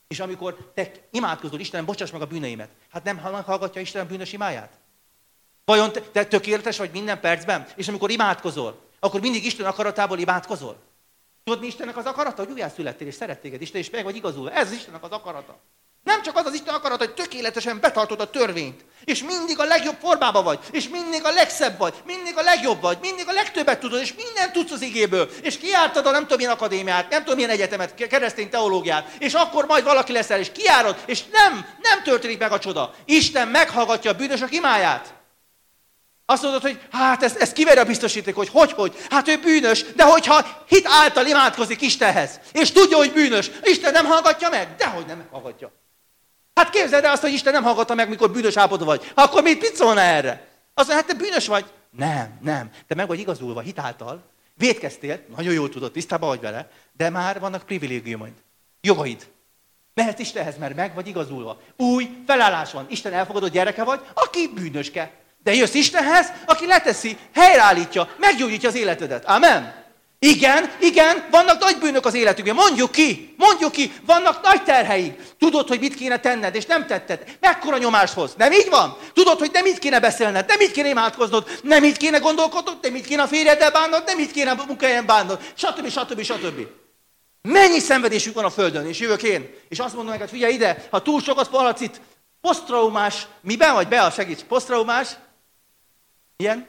És amikor te imádkozol, Istenem, bocsáss meg a bűneimet, hát nem hallgatja Istenem bűnös imáját? Vajon te tökéletes vagy minden percben? És amikor imádkozol, akkor mindig Isten akaratából imádkozol? Tudod, mi Istennek az akarata? Hogy újjászülettél és szeret téged Isten, és meg vagy igazulva. Ez az Istennek az akarata. Nem csak az az Isten akarata, hogy tökéletesen betartod a törvényt, és mindig a legjobb formában vagy, és mindig a legszebb vagy, mindig a legjobb vagy, mindig a legtöbbet tudod, és mindent tudsz az igéből, és kiártad a nem tudom milyen akadémiát, nem tudom milyen egyetemet, keresztény teológiát, és akkor majd valaki leszel, és kiárod, és nem történik meg a csoda. Isten meghallgatja a bűnösök imáját. Azt mondod, hogy hát ez kiveri a biztosíték, hogy, hát ő bűnös, de hogyha hit által imádkozik Istenhez, és tudja, hogy bűnös, Isten nem hallgatja meg? Dehogy nem meghallgatja. Hát képzeld el azt, hogy Isten nem hallgatta meg, mikor bűnös állapotban vagy. Akkor mit szólna erre? Azt mondja, hát te bűnös vagy? Nem. Te meg vagy igazulva hit által, vétkeztél, nagyon jól tudod, tisztában vagy vele, de már vannak privilégiumaid, jogaid. Mehetsz Istenhez, mert meg vagy igazulva. Új felállás van. Isten elfogadott gyereke vagy, aki bűnöske. De jössz Istenhez, aki leteszi, helyreállítja, meggyógyítja az életedet. Amen. Igen, vannak nagy bűnök az életükben. Mondjuk ki, vannak nagy terheid. Tudod, hogy mit kéne tenned, és nem tetted. Mekkora nyomást hoz. Nem így van? Tudod, hogy nem így kéne beszélned, nem így kéne imádkoznod, nem így kéne gondolkodnod, nem így kéne a férjeddel bánnod, nem így kéne a munkahelyen bánnod, stb. Mennyi szenvedésünk van a Földön, és jövök én, és azt mondom neked, figyelj ide, ha túl sokat haladsz itt, posztraumás, miben vagy be, segíts, posztraumás, ilyen?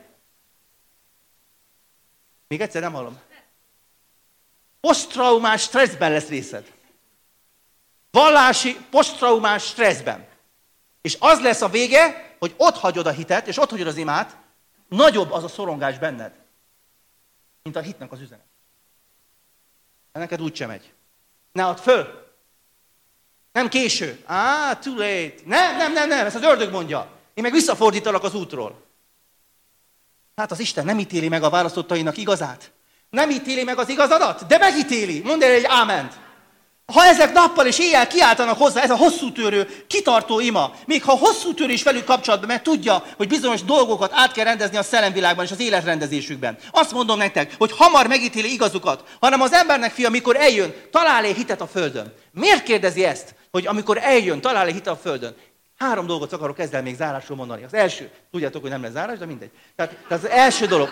Még egyszer nem hallom. Posztraumás stresszben lesz részed. Vallási posztraumás stresszben. És az lesz a vége, hogy ott hagyod a hitet, és ott hagyod az imát, nagyobb az a szorongás benned, mint a hitnek az üzenet. De neked úgysem megy. Ne add föl. Nem késő. Too late. Nem, ezt az ördög mondja. Én meg visszafordítalak az útról. Hát az Isten nem ítéli meg a választottainak igazát. Nem ítéli meg az igazadat, de megítéli. Mondd el egy áment. Ha ezek nappal és éjjel kiáltanak hozzá, ez a hosszú törő, kitartó ima, még ha hosszú törő is velük kapcsolatban, mert tudja, hogy bizonyos dolgokat át kell rendezni a szellemvilágban és az életrendezésükben. Azt mondom nektek, hogy hamar megítéli igazukat, hanem az embernek fia, amikor eljön, talál-e hitet a földön. Miért kérdezi ezt, hogy amikor eljön, talál-e hitet a földön? 3 dolgot akarok ezzel még zárásról mondani. Az első, tudjátok, hogy nem lesz zárás, de mindegy. Tehát az első dolog,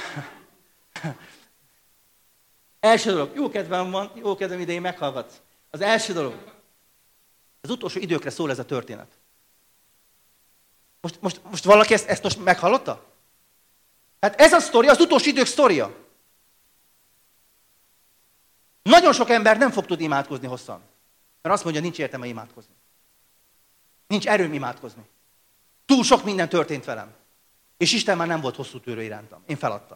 jó kedvem van, jó kedvem idején meghallgatsz. Az első dolog, az utolsó időkre szól ez a történet. Most valaki ezt most meghallotta? Hát ez a sztori az utolsó idők sztoria. Nagyon sok ember nem fog tudni imádkozni hosszan. Mert azt mondja, nincs értelme imádkozni. Nincs erőm imádkozni. Túl sok minden történt velem. És Isten már nem volt hosszú tűrő irántam. Én feladtam.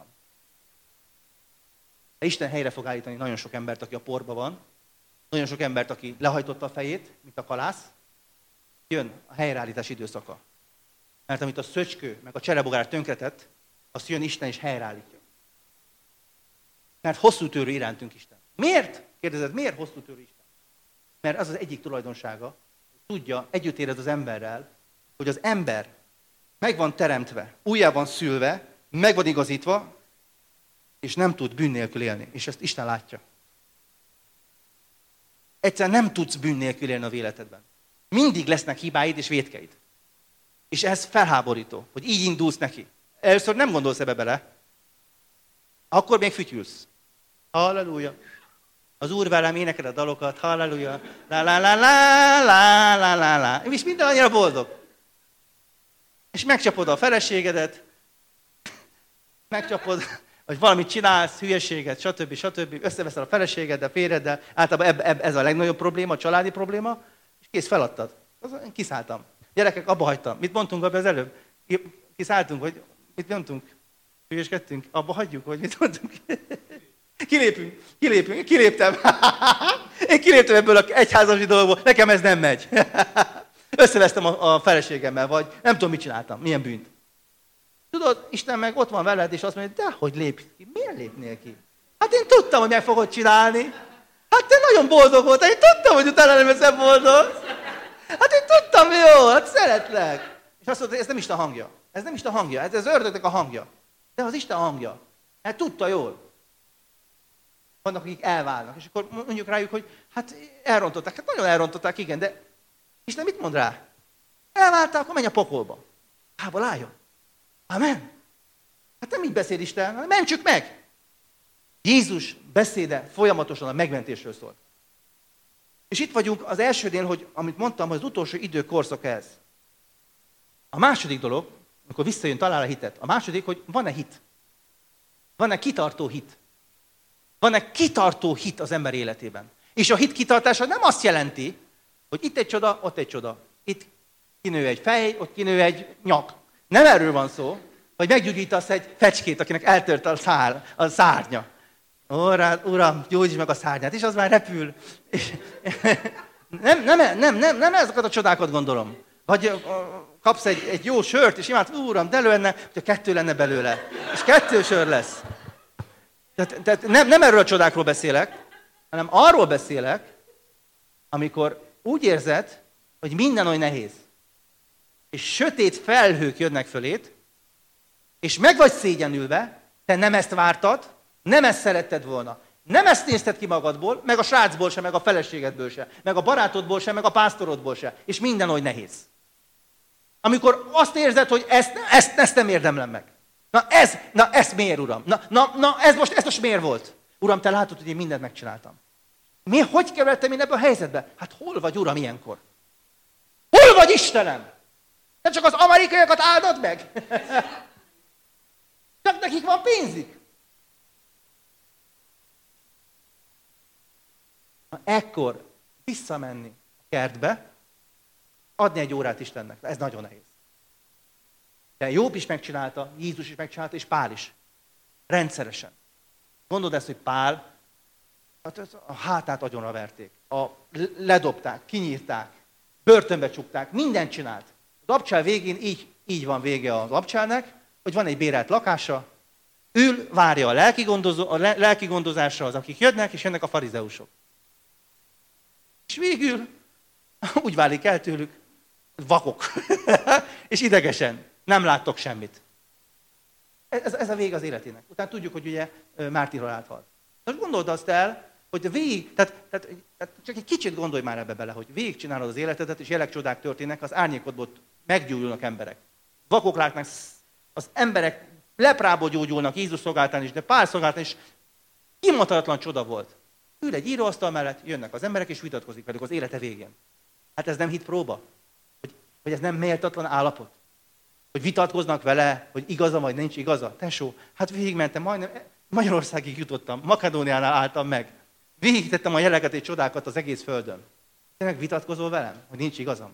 De Isten helyre fog állítani nagyon sok embert, aki a porba van. Nagyon sok embert, aki lehajtotta a fejét, mint a kalász. Jön a helyreállítás időszaka. Mert amit a szöcskő, meg a cserebogár tönkretett, azt jön Isten és helyreállítja. Mert hosszú tűrő irántunk Isten. Miért? Kérdezed, miért hosszú tűrő Isten? Mert az az egyik tulajdonsága, hogy tudja, együtt érez az emberrel, hogy az ember meg van teremtve, újjá van szülve, meg van igazítva, és nem tud bűn nélkül élni. És ezt Isten látja. Egyszerűen nem tudsz bűn nélkül élni a életedben. Mindig lesznek hibáid és vétkeid. És ez felháborító, hogy így indulsz neki. Először nem gondolsz ebbe bele, akkor még fütyülsz. Halleluja. Az Úr velem énekel a dalokat, halleluja. La la la la la la la la. És minden annyira boldog. És megcsapod a feleségedet, megcsapod, hogy valamit csinálsz, hülyeséget, stb. Összeveszel a feleségeddel, férjeddel. Általában ez a legnagyobb probléma, a családi probléma, és kész, feladtad. Én kiszálltam. Gyerekek, abba hagytam. Mit mondtunk abban az előbb? Kiszálltunk, vagy mit mondtunk? Hülyeskedtünk? Abba hagyjuk, vagy mit mondtunk? Kiléptem. Én kiléptem ebből az egyházasi dolgból, nekem ez nem megy. Összevesztem a feleségemmel, vagy nem tudom, mit csináltam, milyen bűnt. Tudod, Isten meg ott van veled, és azt mondja, de hogy lépj ki? Miért lépnél ki? Hát én tudtam, hogy meg fogod csinálni. Hát te nagyon boldog voltál, én tudtam, hogy utána nem leszem boldog. Hát én tudtam, jó, hát szeretlek. És azt mondta, ez nem Isten hangja. Ez nem Isten hangja, ez az ördögnek a hangja. De az Isten hangja. Hát tudta jól. Vannak, akik elválnak. És akkor mondjuk rájuk, hogy hát elrontották. Hát nagyon elrontották, igen, de Isten mit mond rá? Elváltál, akkor menj a pokolba. Hából álljon. Amen. Hát nem így beszél Isten, hanem mentsük meg. Jézus beszéde folyamatosan a megmentésről szól. És itt vagyunk az elsőnél, hogy amit mondtam, hogy az utolsó idő korszaka ez. A második dolog, amikor visszajön, talál a hitet. A második, hogy van-e hit? Van-e kitartó hit? Van-e kitartó hit az ember életében? És a hit kitartása nem azt jelenti, hogy itt egy csoda, ott egy csoda. Itt kinő egy fej, ott kinő egy nyak. Nem erről van szó, hogy meggyógyítasz egy fecskét, akinek eltört a szárnya. Uram, gyógyíts meg a szárnyát, és az már repül. Nem ezeket a csodákat gondolom. Vagy kapsz egy jó sört, és imádsz, Uram, de lenne, hogyha 2 lenne belőle. És 2 sör lesz. Tehát nem erről a csodákról beszélek, hanem arról beszélek, amikor úgy érzed, hogy minden olyan nehéz. És sötét felhők jönnek fölét, és meg vagy szégyenülve, te nem ezt vártad, nem ezt szeretted volna. Nem ezt nézted ki magadból, meg a srácból se, meg a feleségedből se, meg a barátodból se, meg a pásztorodból se. És minden olyan nehéz. Amikor azt érzed, hogy ezt nem érdemlem meg. Na ez miért, Uram? Ez most miért volt? Uram, te látod, hogy én mindent megcsináltam. Hogy kerültem én ebbe a helyzetbe? Hát hol vagy, Uram, ilyenkor? Hol vagy, Istenem? Nem csak az amerikaiakat áldod meg? Csak nekik van pénzük. Na, ekkor visszamenni a kertbe, adni egy órát Istennek. Ez nagyon nehéz. De Jobb is megcsinálta, Jézus is megcsinálta, és Pál is. Rendszeresen. Gondold ezt, hogy Pál, a hátát agyonra verték, ledobták, kinyírták, börtönbe csukták, mindent csinált. Az abcsál végén így van vége az abcsálnak, hogy van egy bérelt lakása, ül, várja a lelki gondozásra az, akik jönnek, és jönnek a farizeusok. És végül úgy válik el tőlük, vakok, és idegesen, nem láttok semmit. Ez a vég az életének. Utána tudjuk, hogy ugye mártírhalált halt. Most gondold azt el, hogy tehát csak egy kicsit gondolj már ebbe bele, hogy végigcsinálod az életedet, és jelekcsodák történnek, az árnyékodból meggyógyulnak emberek. Vakok látnak, az emberek leprából gyógyulnak Jézus szolgáltán is, de Pál szolgáltán is kimondhatatlan csoda volt. Ül egy íróasztal mellett, jönnek az emberek, és vitatkozik velük az élete végén. Hát ez nem hitpróba? Hogy ez nem méltatlan állapot? Hogy vitatkoznak vele, hogy igaza vagy nincs igaza? Tesó, hát végigmentem, majdnem Magyarországig jutottam, Makedóniánál álltam meg. Végigtettem a jeleket és csodákat az egész földön. Te meg vitatkozol velem, hogy nincs igazam?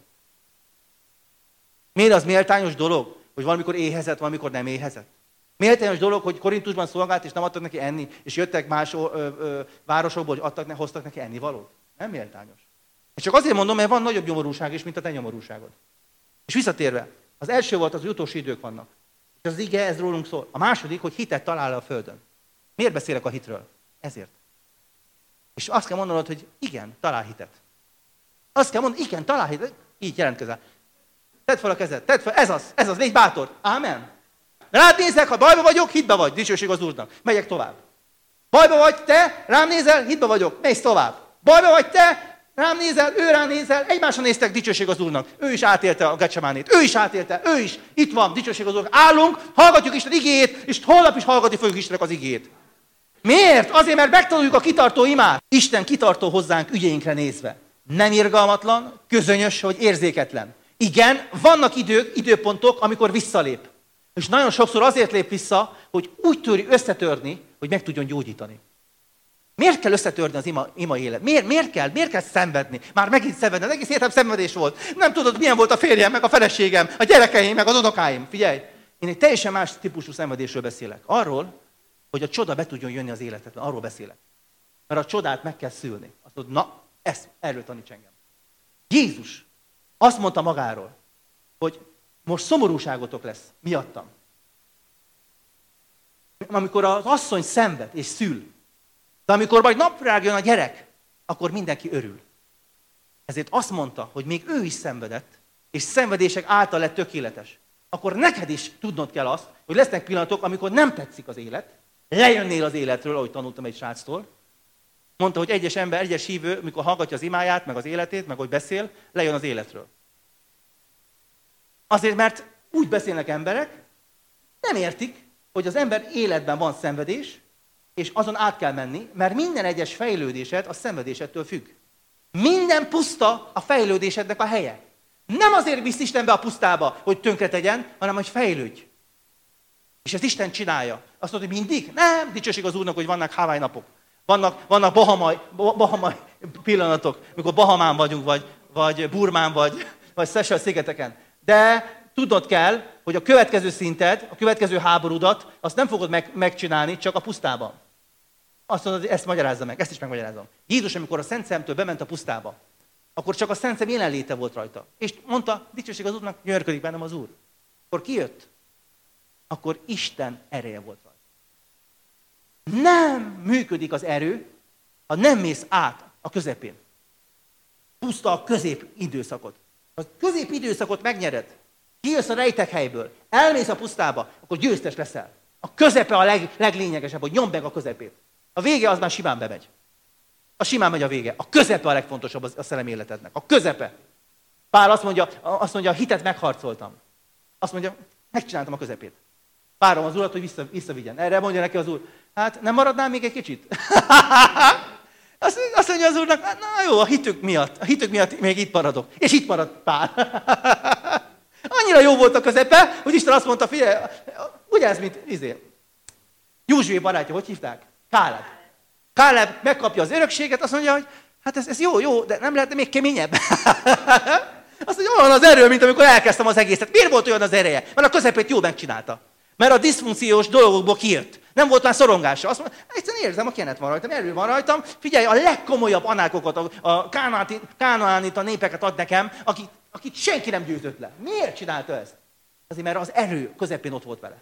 Miért az méltányos dolog, hogy valamikor éhezett, valamikor nem éhezett? Méltányos dolog, hogy Korintusban szolgált, és nem adtak neki enni, és jöttek más városokból, hogy hoztak neki ennivalót? Nem méltányos. És csak azért mondom, mert van nagyobb nyomorúság is, mint a te nyomorúságod. És visszatérve, az első volt, az utolsó idők vannak. És az ige, ez rólunk szól. A második, hogy hitet talál a földön. Miért beszélek a hitről? Ezért. És azt kell mondanod, hogy igen, talál hitet. Azt kell mondanod, igen, talál hitet. Így jelentkezel. Tedd fel a kezed, tedd fel, ez az, légy bátor. Ámen. Rád nézek, ha bajba vagyok, hitbe vagy, dicsőség az Úrnak. Megyek tovább. Bajba vagy te, rám nézel, hitbe vagyok, mész tovább. Bajba vagy te, rám nézel, ő rám nézel, egymásra néztek, dicsőség az Úrnak. Ő is átélte a Getsemánét, ő is átélte, ő is, itt van, dicsőség az Úrnak. Állunk, hallgatjuk Isten igéjét, és holnap is hallgatni fogjuk Istennek az igéjét. Miért? Azért, mert megtanuljuk a kitartó imát. Isten kitartó hozzánk ügyeinkre nézve. Nem irgalmatlan, közönyös, hogy érzéketlen. Igen, vannak időpontok, amikor visszalép. És nagyon sokszor azért lép vissza, hogy úgy töri összetörni, hogy meg tudjon gyógyítani. Miért kell összetörni az ima élet? Miért kell szenvedni? Már megint szenvedni. Az egész életem szenvedés volt. Nem tudod, milyen volt a férjem, meg a feleségem, a gyerekeim, meg az unokáim. Figyelj, én egy teljesen más típusú szenvedésről beszélek. Arról, hogy a csoda be tudjon jönni az életedben. Arról beszélek. Mert a csodát meg kell szülni. Azt mondod, na, erről taníts engem. Jézus azt mondta magáról, hogy most szomorúságotok lesz miattam. Amikor az asszony szenved és szül, de amikor majd napra jön a gyerek, akkor mindenki örül. Ezért azt mondta, hogy még ő is szenvedett, és szenvedések által lett tökéletes. Akkor neked is tudnod kell azt, hogy lesznek pillanatok, amikor nem tetszik az élet, lejönnél az életről, ahogy tanultam egy sráctól, Mondta, hogy egyes ember, egyes hívő, mikor hallgatja az imáját, meg az életét, meg hogy beszél, lejön az életről. Azért, mert úgy beszélnek emberek, nem értik, hogy az ember életben van szenvedés, és azon át kell menni, mert minden egyes fejlődésed a szenvedésedtől függ. Minden puszta a fejlődésednek a helye. Nem azért visz Isten be a pusztába, hogy tönkre tegyen, hanem hogy fejlődj. És ezt Isten csinálja. Azt mondod, hogy mindig? Nem, dicsőség az Úrnak, hogy vannak Hawaii napok. Vannak bahamai pillanatok, mikor Bahamán vagyunk, vagy Burmán, vagy Seychelles-szigeteken. De tudnod kell, hogy a következő szinted, a következő háborúdat, azt nem fogod megcsinálni csak a pusztában. Azt mondod, hogy ezt magyarázza meg, ezt is megmagyarázom. Jézus, amikor a Szent Szemtől bement a pusztába, akkor csak a Szent Szem jelenléte volt rajta. És mondta, dicsőség az Úrnak, gyönyörködik bennem az Úr. Akkor kijött, akkor Isten ereje volt rajta. Nem működik az erő, ha nem mész át a közepén. Puszta a középidőszakot. Ha a középidőszakot megnyered, kijössz a rejtek helyből, elmész a pusztába, akkor győztes leszel. A közepe a leglényegesebb, hogy nyomd meg a közepét. A vége az már simán bemegy. A simán megy a vége. A közepe a legfontosabb a szellemi életednek. A közepe. Pál azt mondja, a hitet megharcoltam. Azt mondja, megcsináltam a közepét. Várom az Urat, hogy visszavigyen. Erre mondja neki az Úr, hát nem maradnál még egy kicsit? Azt mondja az Úrnak, hát, na jó, a hitük miatt még itt maradok. És itt maradt Pál. Annyira jó volt a közepe, hogy Isten azt mondta, figyelj, ugye ez, mint Józsué barátja, hogy hívták? Káleb. Káleb megkapja az örökséget, azt mondja, hogy hát ez jó, de nem lehetne még keményebb. Azt mondja, olyan az erő, mint amikor elkezdtem az egészet. Miért volt olyan az ereje? Mert a közepét jól megcsinálta. Mert a diszfunkciós dolgokból kijött. Nem volt már szorongása. Azt mondja, egyszerűen érzem, a kenet van rajtam, erő van rajtam. Figyelj, a legkomolyabb anákokat, a kánaánita népeket ad nekem, akit senki nem győzött le. Miért csinálta ezt? Azért, mert az erő közepén ott volt vele.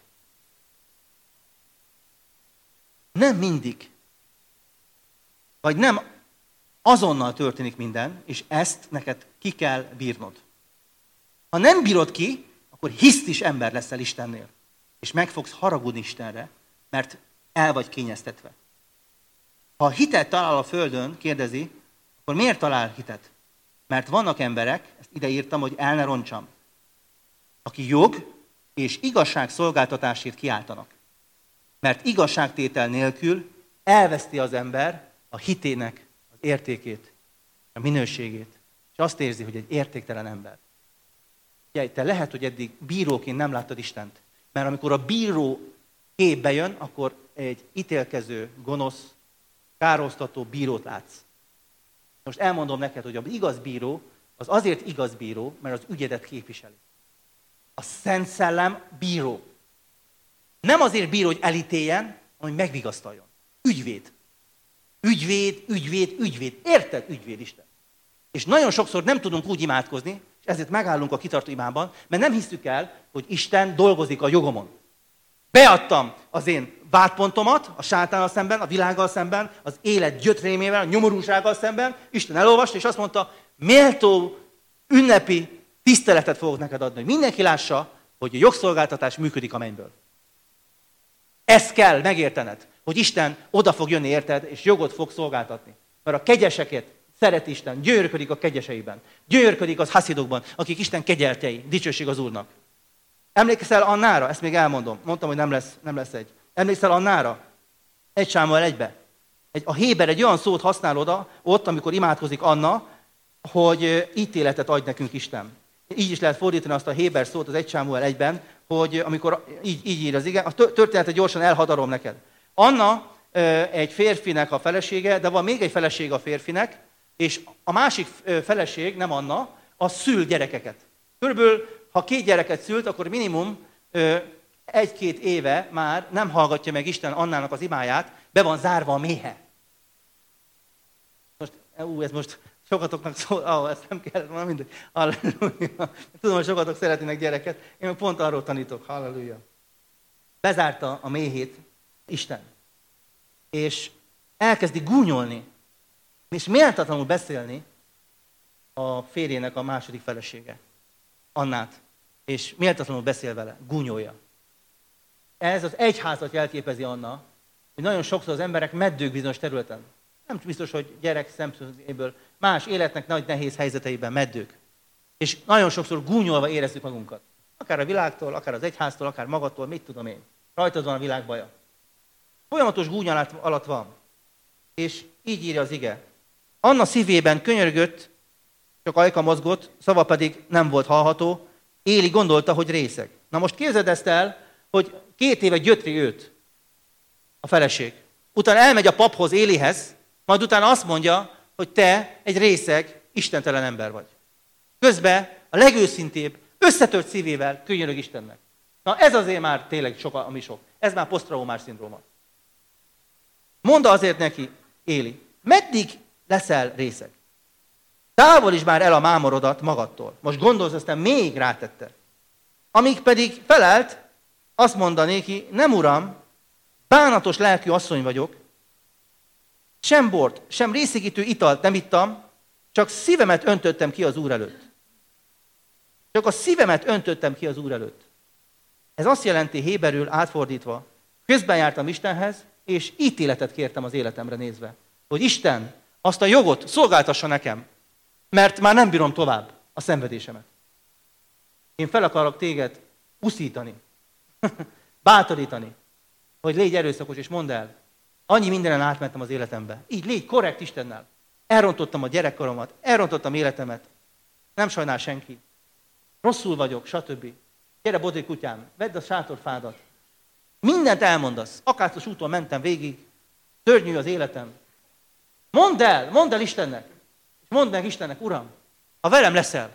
Nem mindig, vagy nem azonnal történik minden, és ezt neked ki kell bírnod. Ha nem bírod ki, akkor hisztis ember leszel Istennél. És meg fogsz haragudni Istenre, mert el vagy kényeztetve. Ha hitet talál a földön, kérdezi, akkor miért talál hitet? Mert vannak emberek, ezt ide írtam, hogy el ne roncsam, aki jog és igazság szolgáltatásért kiáltanak. Mert igazságtétel nélkül elveszti az ember a hitének az értékét, a minőségét, és azt érzi, hogy egy értéktelen ember. Ugye, te lehet, hogy eddig bíróként nem láttad Istent, mert amikor a bíró képbe jön, akkor egy ítélkező, gonosz, károsztató bírót látsz. Most elmondom neked, hogy az igaz bíró, az azért igaz bíró, mert az ügyedet képviseli. A Szent Szellem bíró. Nem azért bíró, hogy elítéljen, hanem hogy megvigasztaljon. Ügyvéd. Ügyvéd. Érted? Ügyvéd Isten. És nagyon sokszor nem tudunk úgy imádkozni, és ezért megállunk a kitartó imában, mert nem hiszük el, hogy Isten dolgozik a jogomon. Beadtam az én vádpontomat a sátánnal szemben, a világgal szemben, az élet gyötrémével, a nyomorúsággal szemben. Isten elolvasta, és azt mondta, méltó ünnepi tiszteletet fogok neked adni, hogy mindenki lássa, hogy a jogszolgáltatás működik a mennyből. Ezt kell megértened, hogy Isten oda fog jönni érted, és jogot fog szolgáltatni. Mert a kegyeseket szeret Isten, gyönyörködik a kegyeseiben. Gyönyörködik az haszidokban, akik Isten kegyeltjei, dicsőség az Úrnak. Emlékszel Annára? Ezt még elmondom. Mondtam, hogy nem lesz egy. Emlékszel Annára? 1 Sámuel 1-be. A Héber egy olyan szót használ ott, amikor imádkozik Anna, hogy ítéletet adj nekünk Isten. Így is lehet fordítani azt a Héber szót az 1 Sámuel 1-ben, hogy amikor így ír az ige, a történetet gyorsan elhadarom neked. Anna egy férfinek a felesége, de van még egy felesége a férfinek, és a másik feleség, nem Anna, az szül gyerekeket. Körülbelül, ha 2 gyereket szült, akkor minimum 1-2 éve már nem hallgatja meg Isten Annának az imáját, be van zárva a méhe. Ez most sokatoknak szól, ezt nem kell, na mindegy. Halleluja. Tudom, hogy sokatok szeretnének gyereket, én pont arról tanítok, halleluja. Bezárta a méhét Isten, és elkezdi gúnyolni, és méltatlanul beszélni a férjének a második felesége, Annát, és méltatlanul beszél vele, gúnyolja. Ez az egyházat jelképezi Anna, hogy nagyon sokszor az emberek meddők bizonyos területen. Nem biztos, hogy gyerek szemszögéből, más életnek nagy nehéz helyzeteiben meddők. És nagyon sokszor gúnyolva érezzük magunkat. Akár a világtól, akár az egyháztól, akár magattól, mit tudom én. Rajtad van a világ baja. Folyamatos gúnyolat alatt van. És így írja az ige. Anna szívében könyörgött, csak ajka mozgott, szava pedig nem volt hallható. Éli gondolta, hogy részeg. Na most képzeld ezt el, hogy 2 éve gyötri őt a feleség. Utána elmegy a paphoz, Élihez, majd utána azt mondja, hogy te egy részeg, istentelen ember vagy. Közben a legőszintébb, összetört szívével könyörög Istennek. Na ez azért már tényleg sok, ami sok. Ez már posztraumás szindróma. Mondta azért neki, Éli, meddig leszel részeg? Távolítsd már el a mámorodat magadtól. Most gondolsz, aztán még rátette. Amíg pedig felelt, azt mondta néki, nem uram, bánatos lelkű asszony vagyok, sem bort, sem részegítő italt nem ittam, csak szívemet öntöttem ki az Úr előtt. Csak a szívemet öntöttem ki az Úr előtt. Ez azt jelenti héberül átfordítva, közben jártam Istenhez, és ítéletet kértem az életemre nézve, hogy Isten azt a jogot szolgáltassa nekem, mert már nem bírom tovább a szenvedésemet. Én fel akarok téged uszítani, bátorítani, hogy légy erőszakos, és mondd el, annyi mindenen átmentem az életembe. Így légy korrekt Istennel. Elrontottam a gyerekkoromat, elrontottam életemet. Nem sajnál senki. Rosszul vagyok, stb. Gyere, Bodé kutyám, vedd a sátorfádat. Mindent elmondasz. Akácos úton mentem végig. Szörnyű az életem. Mondd el Istennek. És mondd meg Istennek, Uram, ha velem leszel,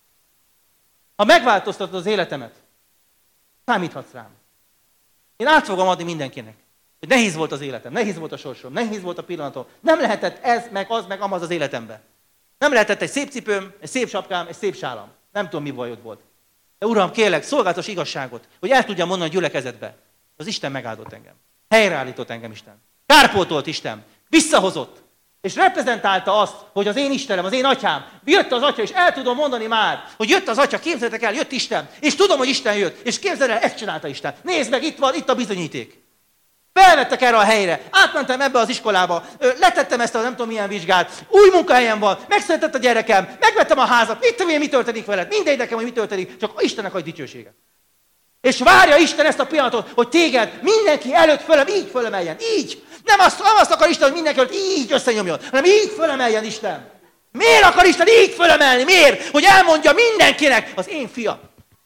ha megváltoztatod az életemet, számíthatsz rám. Én át fogom adni mindenkinek, hogy nehéz volt az életem, nehéz volt a sorsom, nehéz volt a pillanatom. Nem lehetett ez, meg az, meg amaz az életemben. Nem lehetett egy szép cipőm, egy szép sapkám, egy szép sálam. Nem tudom, mi bajod volt. De Uram, kérlek, szolgáltass igazságot, hogy el tudjam mondani a gyülekezetbe. Az Isten megáldott engem. Helyreállított engem Isten. Kárpótolt Isten. Visszahozott. És reprezentálta azt, hogy az én Istenem, az én atyám, jött az atya, és el tudom mondani már, hogy jött az atya, képzeljétek el, jött Isten, és tudom, hogy Isten jött, és képzeld el, ezt csinálta Isten. Nézd meg, itt van, itt a bizonyíték. Felvettek erre a helyre, átmentem ebbe az iskolába, letettem ezt a nem tudom milyen vizsgát, új munkahelyen van, megszületett a gyerekem, megvettem a házat, mit tudom én, mi történik veled, mindegy nekem, hogy mi történik, csak Istennek adj dicsőséget. És várja Isten ezt a pillanatot, hogy téged mindenki előtt így fölemeljen, így. Nem azt akar Isten, hogy mindenki előtt így összenyomjon, hanem így fölemeljen Isten. Miért akar Isten így fölemelni? Miért? Hogy elmondja mindenkinek, az én fiam.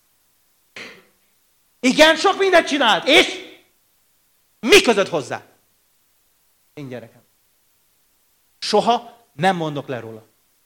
Igen, sok mindent csinált, és mi között hozzá? Én gyerekem. Soha nem mondok le róla.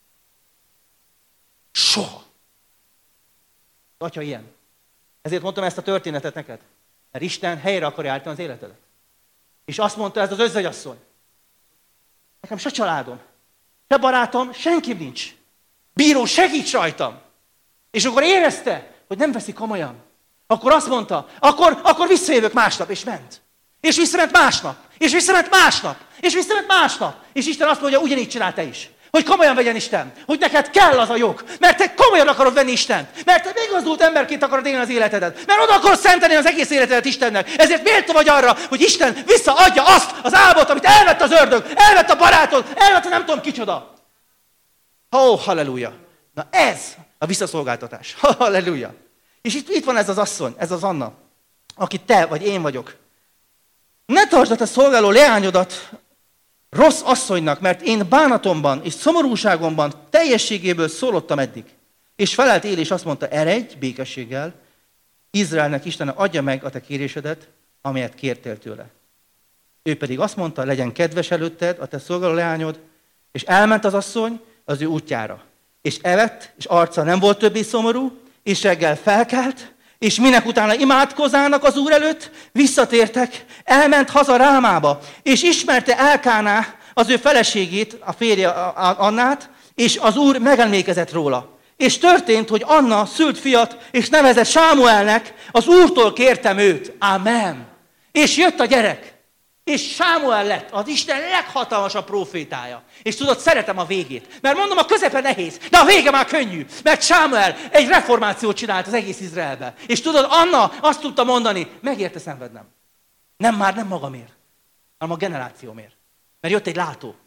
Soha. Atya ilyen. Ezért mondtam ezt a történetet neked. Mert Isten helyre akarja állítani az életedet. És azt mondta ez az özvegyasszony. Nekem se családom, se barátom, senki nincs. Bíró, segíts rajtam. És akkor érezte, hogy nem veszi komolyan. Akkor azt mondta, akkor visszajövök másnap, és ment. És visszament másnap, és visszament másnap, és visszament másnap. És Isten azt mondja, ugyanígy csinál te is. Hogy komolyan vegyen Isten, hogy neked kell az a jog, mert te komolyan akarod venni Istent, mert te megazdult emberként akarod élni az életedet, mert oda akarod szentelni az egész életedet Istennek. Ezért méltó vagy arra, hogy Isten visszaadja azt az álmot, amit elvett az ördög, elvett a barátod, elvett a nem tudom kicsoda. Halleluja! Na ez a visszaszolgáltatás. Halleluja! És itt van ez az asszony, ez az Anna, aki te vagy én vagyok. Ne tartsd a szolgáló leányodat rossz asszonynak, mert én bánatomban és szomorúságomban teljességéből szólottam eddig. És felelt Éli, és azt mondta, eredj békességgel, Izraelnek Istene adja meg a te kérésedet, amelyet kértél tőle. Ő pedig azt mondta, legyen kedves előtted a te szolgáló leányod, és elment az asszony az ő útjára. És evett, és arca nem volt többé szomorú, és reggel felkelt, és minek utána imádkozának az Úr előtt, visszatértek, elment haza Rámába, és ismerte Elkáná az ő feleségét, a férje Annát, és az Úr megemlékezett róla. És történt, hogy Anna szült fiat, és nevezett Sámuelnek, az Úrtól kértem őt. Amen. És jött a gyerek. És Sámuel lett az Isten leghatalmasabb prófétája. És tudod, szeretem a végét. Mert mondom, a közepe nehéz, de a vége már könnyű. Mert Sámuel egy reformációt csinált az egész Izraelbe. És tudod, Anna azt tudta mondani, megérte szenvednem. Nem magamért, hanem a generációmért. Mert jött egy látó.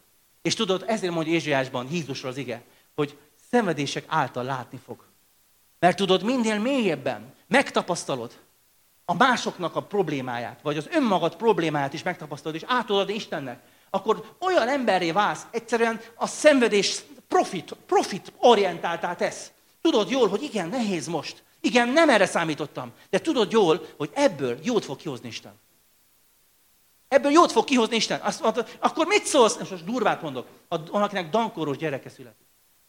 És tudod, ezért mondja Ézsaiásban Jézusról az ige, hogy szenvedések által látni fog. Mert tudod, minél mélyebben megtapasztalod a másoknak a problémáját, vagy az önmagad problémáját is megtapasztalod, és átadod Istennek, akkor olyan emberré válsz, egyszerűen a szenvedés profit orientáltá tesz. Tudod jól, hogy igen, nehéz most. Igen, nem erre számítottam. De tudod jól, hogy ebből jót fog kihozni Isten. Ebből jót fog kihozni Isten. Azt mondod, akkor mit szólsz? Most durvát mondok. Valakinek dankoros gyereke születik.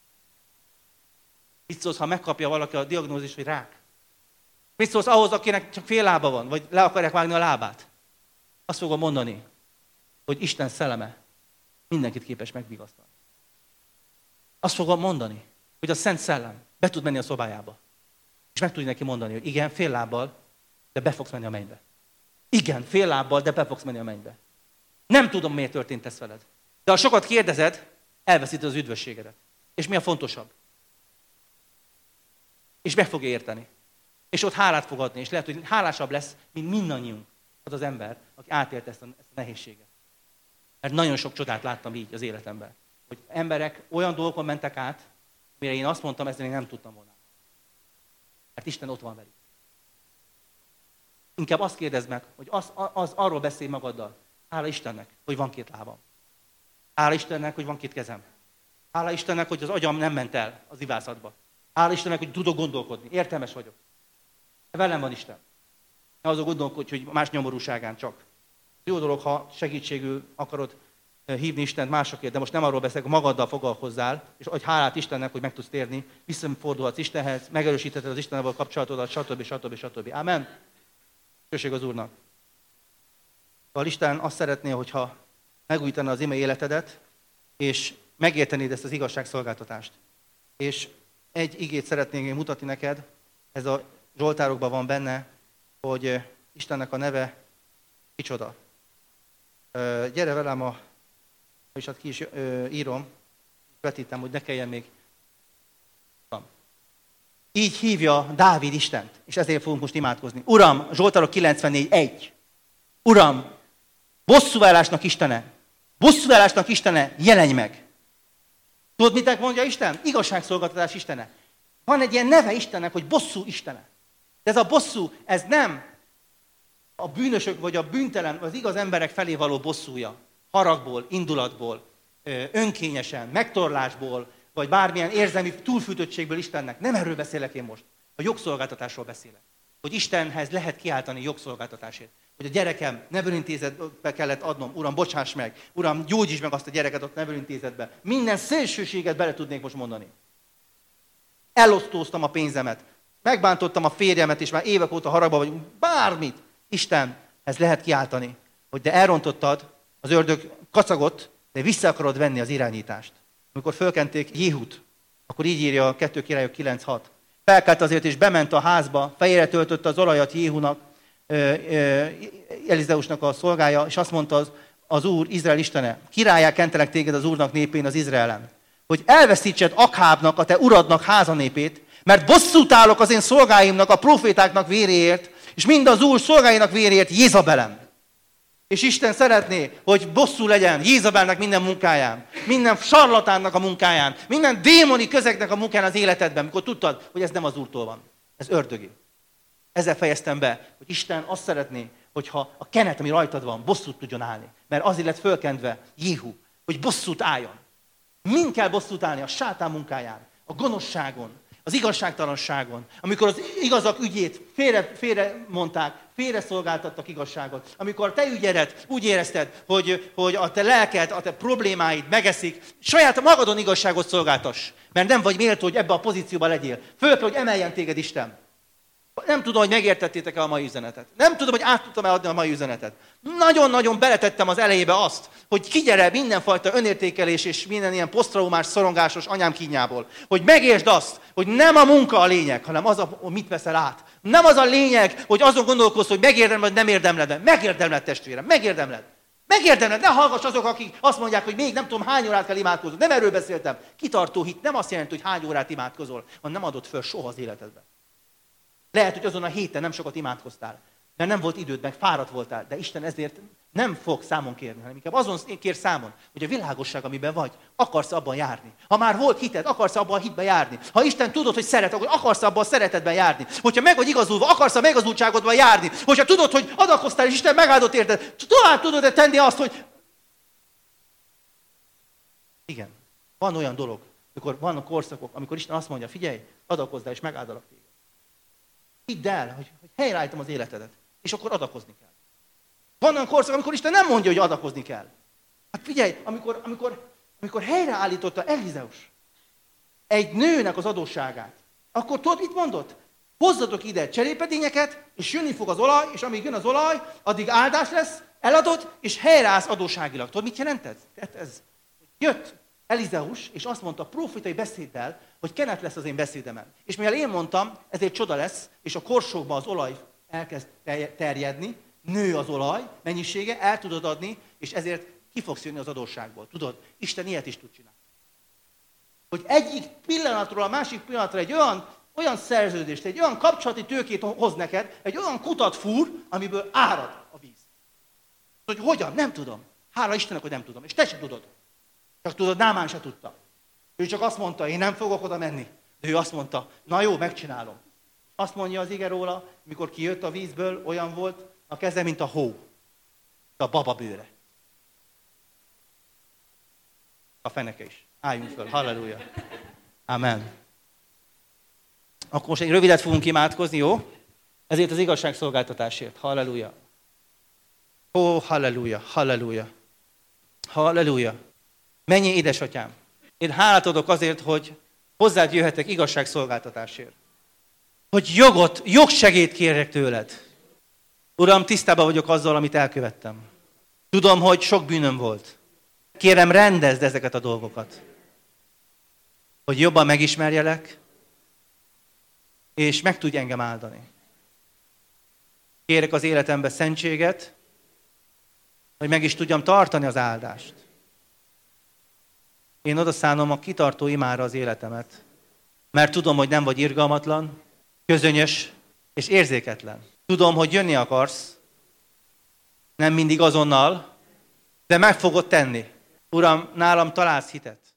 Mit szólsz, ha megkapja valaki a diagnózis, hogy rák? Mit szólsz ahhoz, akinek csak fél lába van, vagy le akarják vágni a lábát? Azt fogom mondani, hogy Isten szelleme mindenkit képes megvigasztalni. Azt fogom mondani, hogy a Szent Szellem be tud menni a szobájába. És meg tudja neki mondani, hogy igen, fél lábbal, de be fogsz menni a mennybe. Igen, fél lábbal, de be fogsz menni a mennybe. Nem tudom, miért történt ez veled. De ha sokat kérdezed, elveszíted az üdvösségedet. És mi a fontosabb? És meg fogja érteni. És ott hálát fog adni, és lehet, hogy hálásabb lesz, mint mindannyiunk az az ember, aki átélt ezt a nehézséget. Mert nagyon sok csodát láttam így az életemben. Hogy emberek olyan dolgokon mentek át, mire én azt mondtam, ezzel én nem tudtam volna. Mert Isten ott van velük. Inkább azt kérdezd meg, hogy arról beszélj magaddal. Hála Istennek, hogy van két lábam. Hála Istennek, hogy van két kezem. Hála Istennek, hogy az agyam nem ment el az ivászatba. Hála Istennek, hogy tudok gondolkodni. Értelmes vagyok. Velem van Isten. Ne azon gondolkodj, hogy más nyomorúságán csak. Jó dolog, ha segítségül akarod hívni Istent másokért, de most nem arról beszélek, magaddal foglalkozzál, és hogy hálát Istennek, hogy meg tudsz térni, visszafordulhatsz Istenhez, megerősítheted az Istennel való kapcsolatodat, stb. Ámen. Köszönjük az Úrnak. Szóval Isten azt szeretné, hogyha megújítaná az ime életedet, és megértenéd ezt az igazságszolgáltatást. És egy igét szeretnék mutatni neked, ez a Zsoltárokban van benne, hogy Istennek a neve kicsoda. Gyere velem és hát ki is írom, vetítem, hogy ne kelljen még. Így hívja Dávid Istent, és ezért fogunk most imádkozni. Uram, Zsoltárok 94:1. Uram, bosszúállásnak Istene, jelenj meg. Tudod, mit mondja Isten? Igazságszolgáltatás Istene. Van egy ilyen neve Istennek, hogy bosszú Istene. De ez a bosszú, ez nem a bűnösök vagy a bűntelen, az igaz emberek felé való bosszúja. Haragból, indulatból, önkényesen, megtorlásból, vagy bármilyen érzelmi túlfűtöttségből Istennek. Nem erről beszélek én most. A jogszolgáltatásról beszélek. Hogy Istenhez lehet kiáltani jogszolgáltatásért. Hogy a gyerekem nevelintézetbe kellett adnom. Uram, bocsáss meg. Uram, gyógyíts meg azt a gyereket ott nevelintézetbe. Minden szélsőséget bele tudnék most mondani. Elosztóztam a pénzemet. Megbántottam a férjemet, és már évek óta haragba vagy. Bármit. Istenhez lehet kiáltani. Hogy de elrontottad, az ördög kacagott, de vissza akarod venni az irányítást. Amikor fölkenték Jéhut, akkor így írja a 2 Királyok 9:6. Felkelt azért, és bement a házba, fejére töltötte az olajat Jéhunak, Elizeusnak a szolgája, és azt mondta az Úr, Izrael Istene, királlyá kentelek téged az Úrnak népén, az Izraelen, hogy elveszítsed Akhábnak, a te uradnak házanépét, mert bosszút állok az én szolgáimnak, a profétáknak véréért, és mind az Úr szolgáinak véréért Jézabelen. És Isten szeretné, hogy bosszú legyen Jézabelnek minden munkáján, minden sarlatánnak a munkáján, minden démoni közegnek a munkáján az életedben, mikor tudtad, hogy ez nem az Úrtól van. Ez ördögi. Ezzel fejeztem be, hogy Isten azt szeretné, hogyha a kenet, ami rajtad van, bosszút tudjon állni. Mert azért lett fölkentve Jéhu, hogy bosszút álljon. Mind kell bosszút állni? A sátán munkáján, a gonoszságon, az igazságtalanságon, amikor az igazak ügyét félre mondták, félre szolgáltattak igazságot. Amikor a te ügyedet úgy érezted, hogy a te lelked, a te problémáid megeszik, saját magadon igazságot szolgáltass, mert nem vagy méltó, hogy ebbe a pozícióba legyél. Föl kell, hogy emeljen téged Isten. Nem tudom, hogy megértettétek-e a mai üzenetet. Nem tudom, hogy át tudtam-e adni a mai üzenetet. Nagyon-nagyon beletettem az elejébe azt, hogy kigyere mindenfajta önértékelés és minden ilyen posztraumás, szorongásos anyám kínjából. Hogy megértsd azt, hogy nem a munka a lényeg, hanem az, mit veszel át. Nem az a lényeg, hogy azon gondolkozz, hogy megérdemled, vagy nem érdemled. Megérdemled, testvérem, megérdemled. Megérdemled, ne hallgass azok, akik azt mondják, hogy még nem tudom hány órát kell imádkozni. Nem erről beszéltem. Kitartó hit nem azt jelenti, hogy hány órát imádkozol, hanem nem adod föl soha az életedben. Lehet, hogy azon a héten nem sokat imádkoztál, mert nem volt időd, meg fáradt voltál, de Isten ezért nem fog számon kérni, hanem inkább azon kér számon, hogy a világosság, amiben vagy, akarsz abban járni. Ha már volt hited, akarsz abban a hitben járni. Ha Isten tudod, hogy szeret, akkor akarsz abban a szeretetben járni. Hogyha meg vagy igazulva, akarsz a megazultságodban járni. Hogyha tudod, hogy adakoztál, és Isten megáldott érted, tovább tudod-e tenni azt, hogy... Igen, van olyan dolog, amikor vannak korszakok, amikor Isten azt mondja, figyelj, adakozzál, és megáldalak téged. Hidd el, hogy helyreállítom az életedet, és akkor adakozni kell. Van olyan korszak, amikor Isten nem mondja, hogy adakozni kell. Hát figyelj, amikor helyreállította Elizeus egy nőnek az adósságát, akkor tudod, mit mondott? Hozzatok ide cserépedényeket, és jönni fog az olaj, és amíg jön az olaj, addig áldás lesz, eladod, és helyreállsz adósságilag. Tudod, mit jelent ez? Ez? Jött Elizeus, és azt mondta profétai beszéddel, hogy kenet lesz az én beszédemen. És mivel én mondtam, ezért csoda lesz, és a korsókban az olaj elkezd terjedni, nő az olaj mennyisége, el tudod adni, és ezért ki fogsz jönni az adósságból. Tudod, Isten ilyet is tud csinálni. Hogy egyik pillanatról a másik pillanatra egy olyan szerződést, egy olyan kapcsolati tőkét hoz neked, egy olyan kutat fúr, amiből árad a víz. Hogy hogyan? Nem tudom. Hála Istennek, hogy nem tudom. És te sem tudod. Csak tudod, Námán se tudta. Ő csak azt mondta, én nem fogok oda menni. De ő azt mondta, na jó, megcsinálom. Azt mondja az ige róla, mikor kijött a vízből, olyan volt a keze, mint a hó. A baba bőre. A feneke is. Álljunk föl. Halleluja. Amen. Akkor most egy rövidet fogunk imádkozni, jó? Ezért az igazságszolgáltatásért. Halleluja. Ó, halleluja, halleluja. Halleluja. Mennyi édesatyám. Én hálát adok azért, hogy hozzád jöhetek igazságszolgáltatásért. Hogy jogsegélyt kérjek tőled. Uram, tisztában vagyok azzal, amit elkövettem. Tudom, hogy sok bűnöm volt. Kérem, rendezd ezeket a dolgokat. Hogy jobban megismerjelek, és meg tudj engem áldani. Kérek az életembe szentséget, hogy meg is tudjam tartani az áldást. Én odaszánom a kitartó imára az életemet, mert tudom, hogy nem vagy irgalmatlan, közönyös és érzéketlen. Tudom, hogy jönni akarsz, nem mindig azonnal, de meg fogod tenni. Uram, nálam találsz hitet.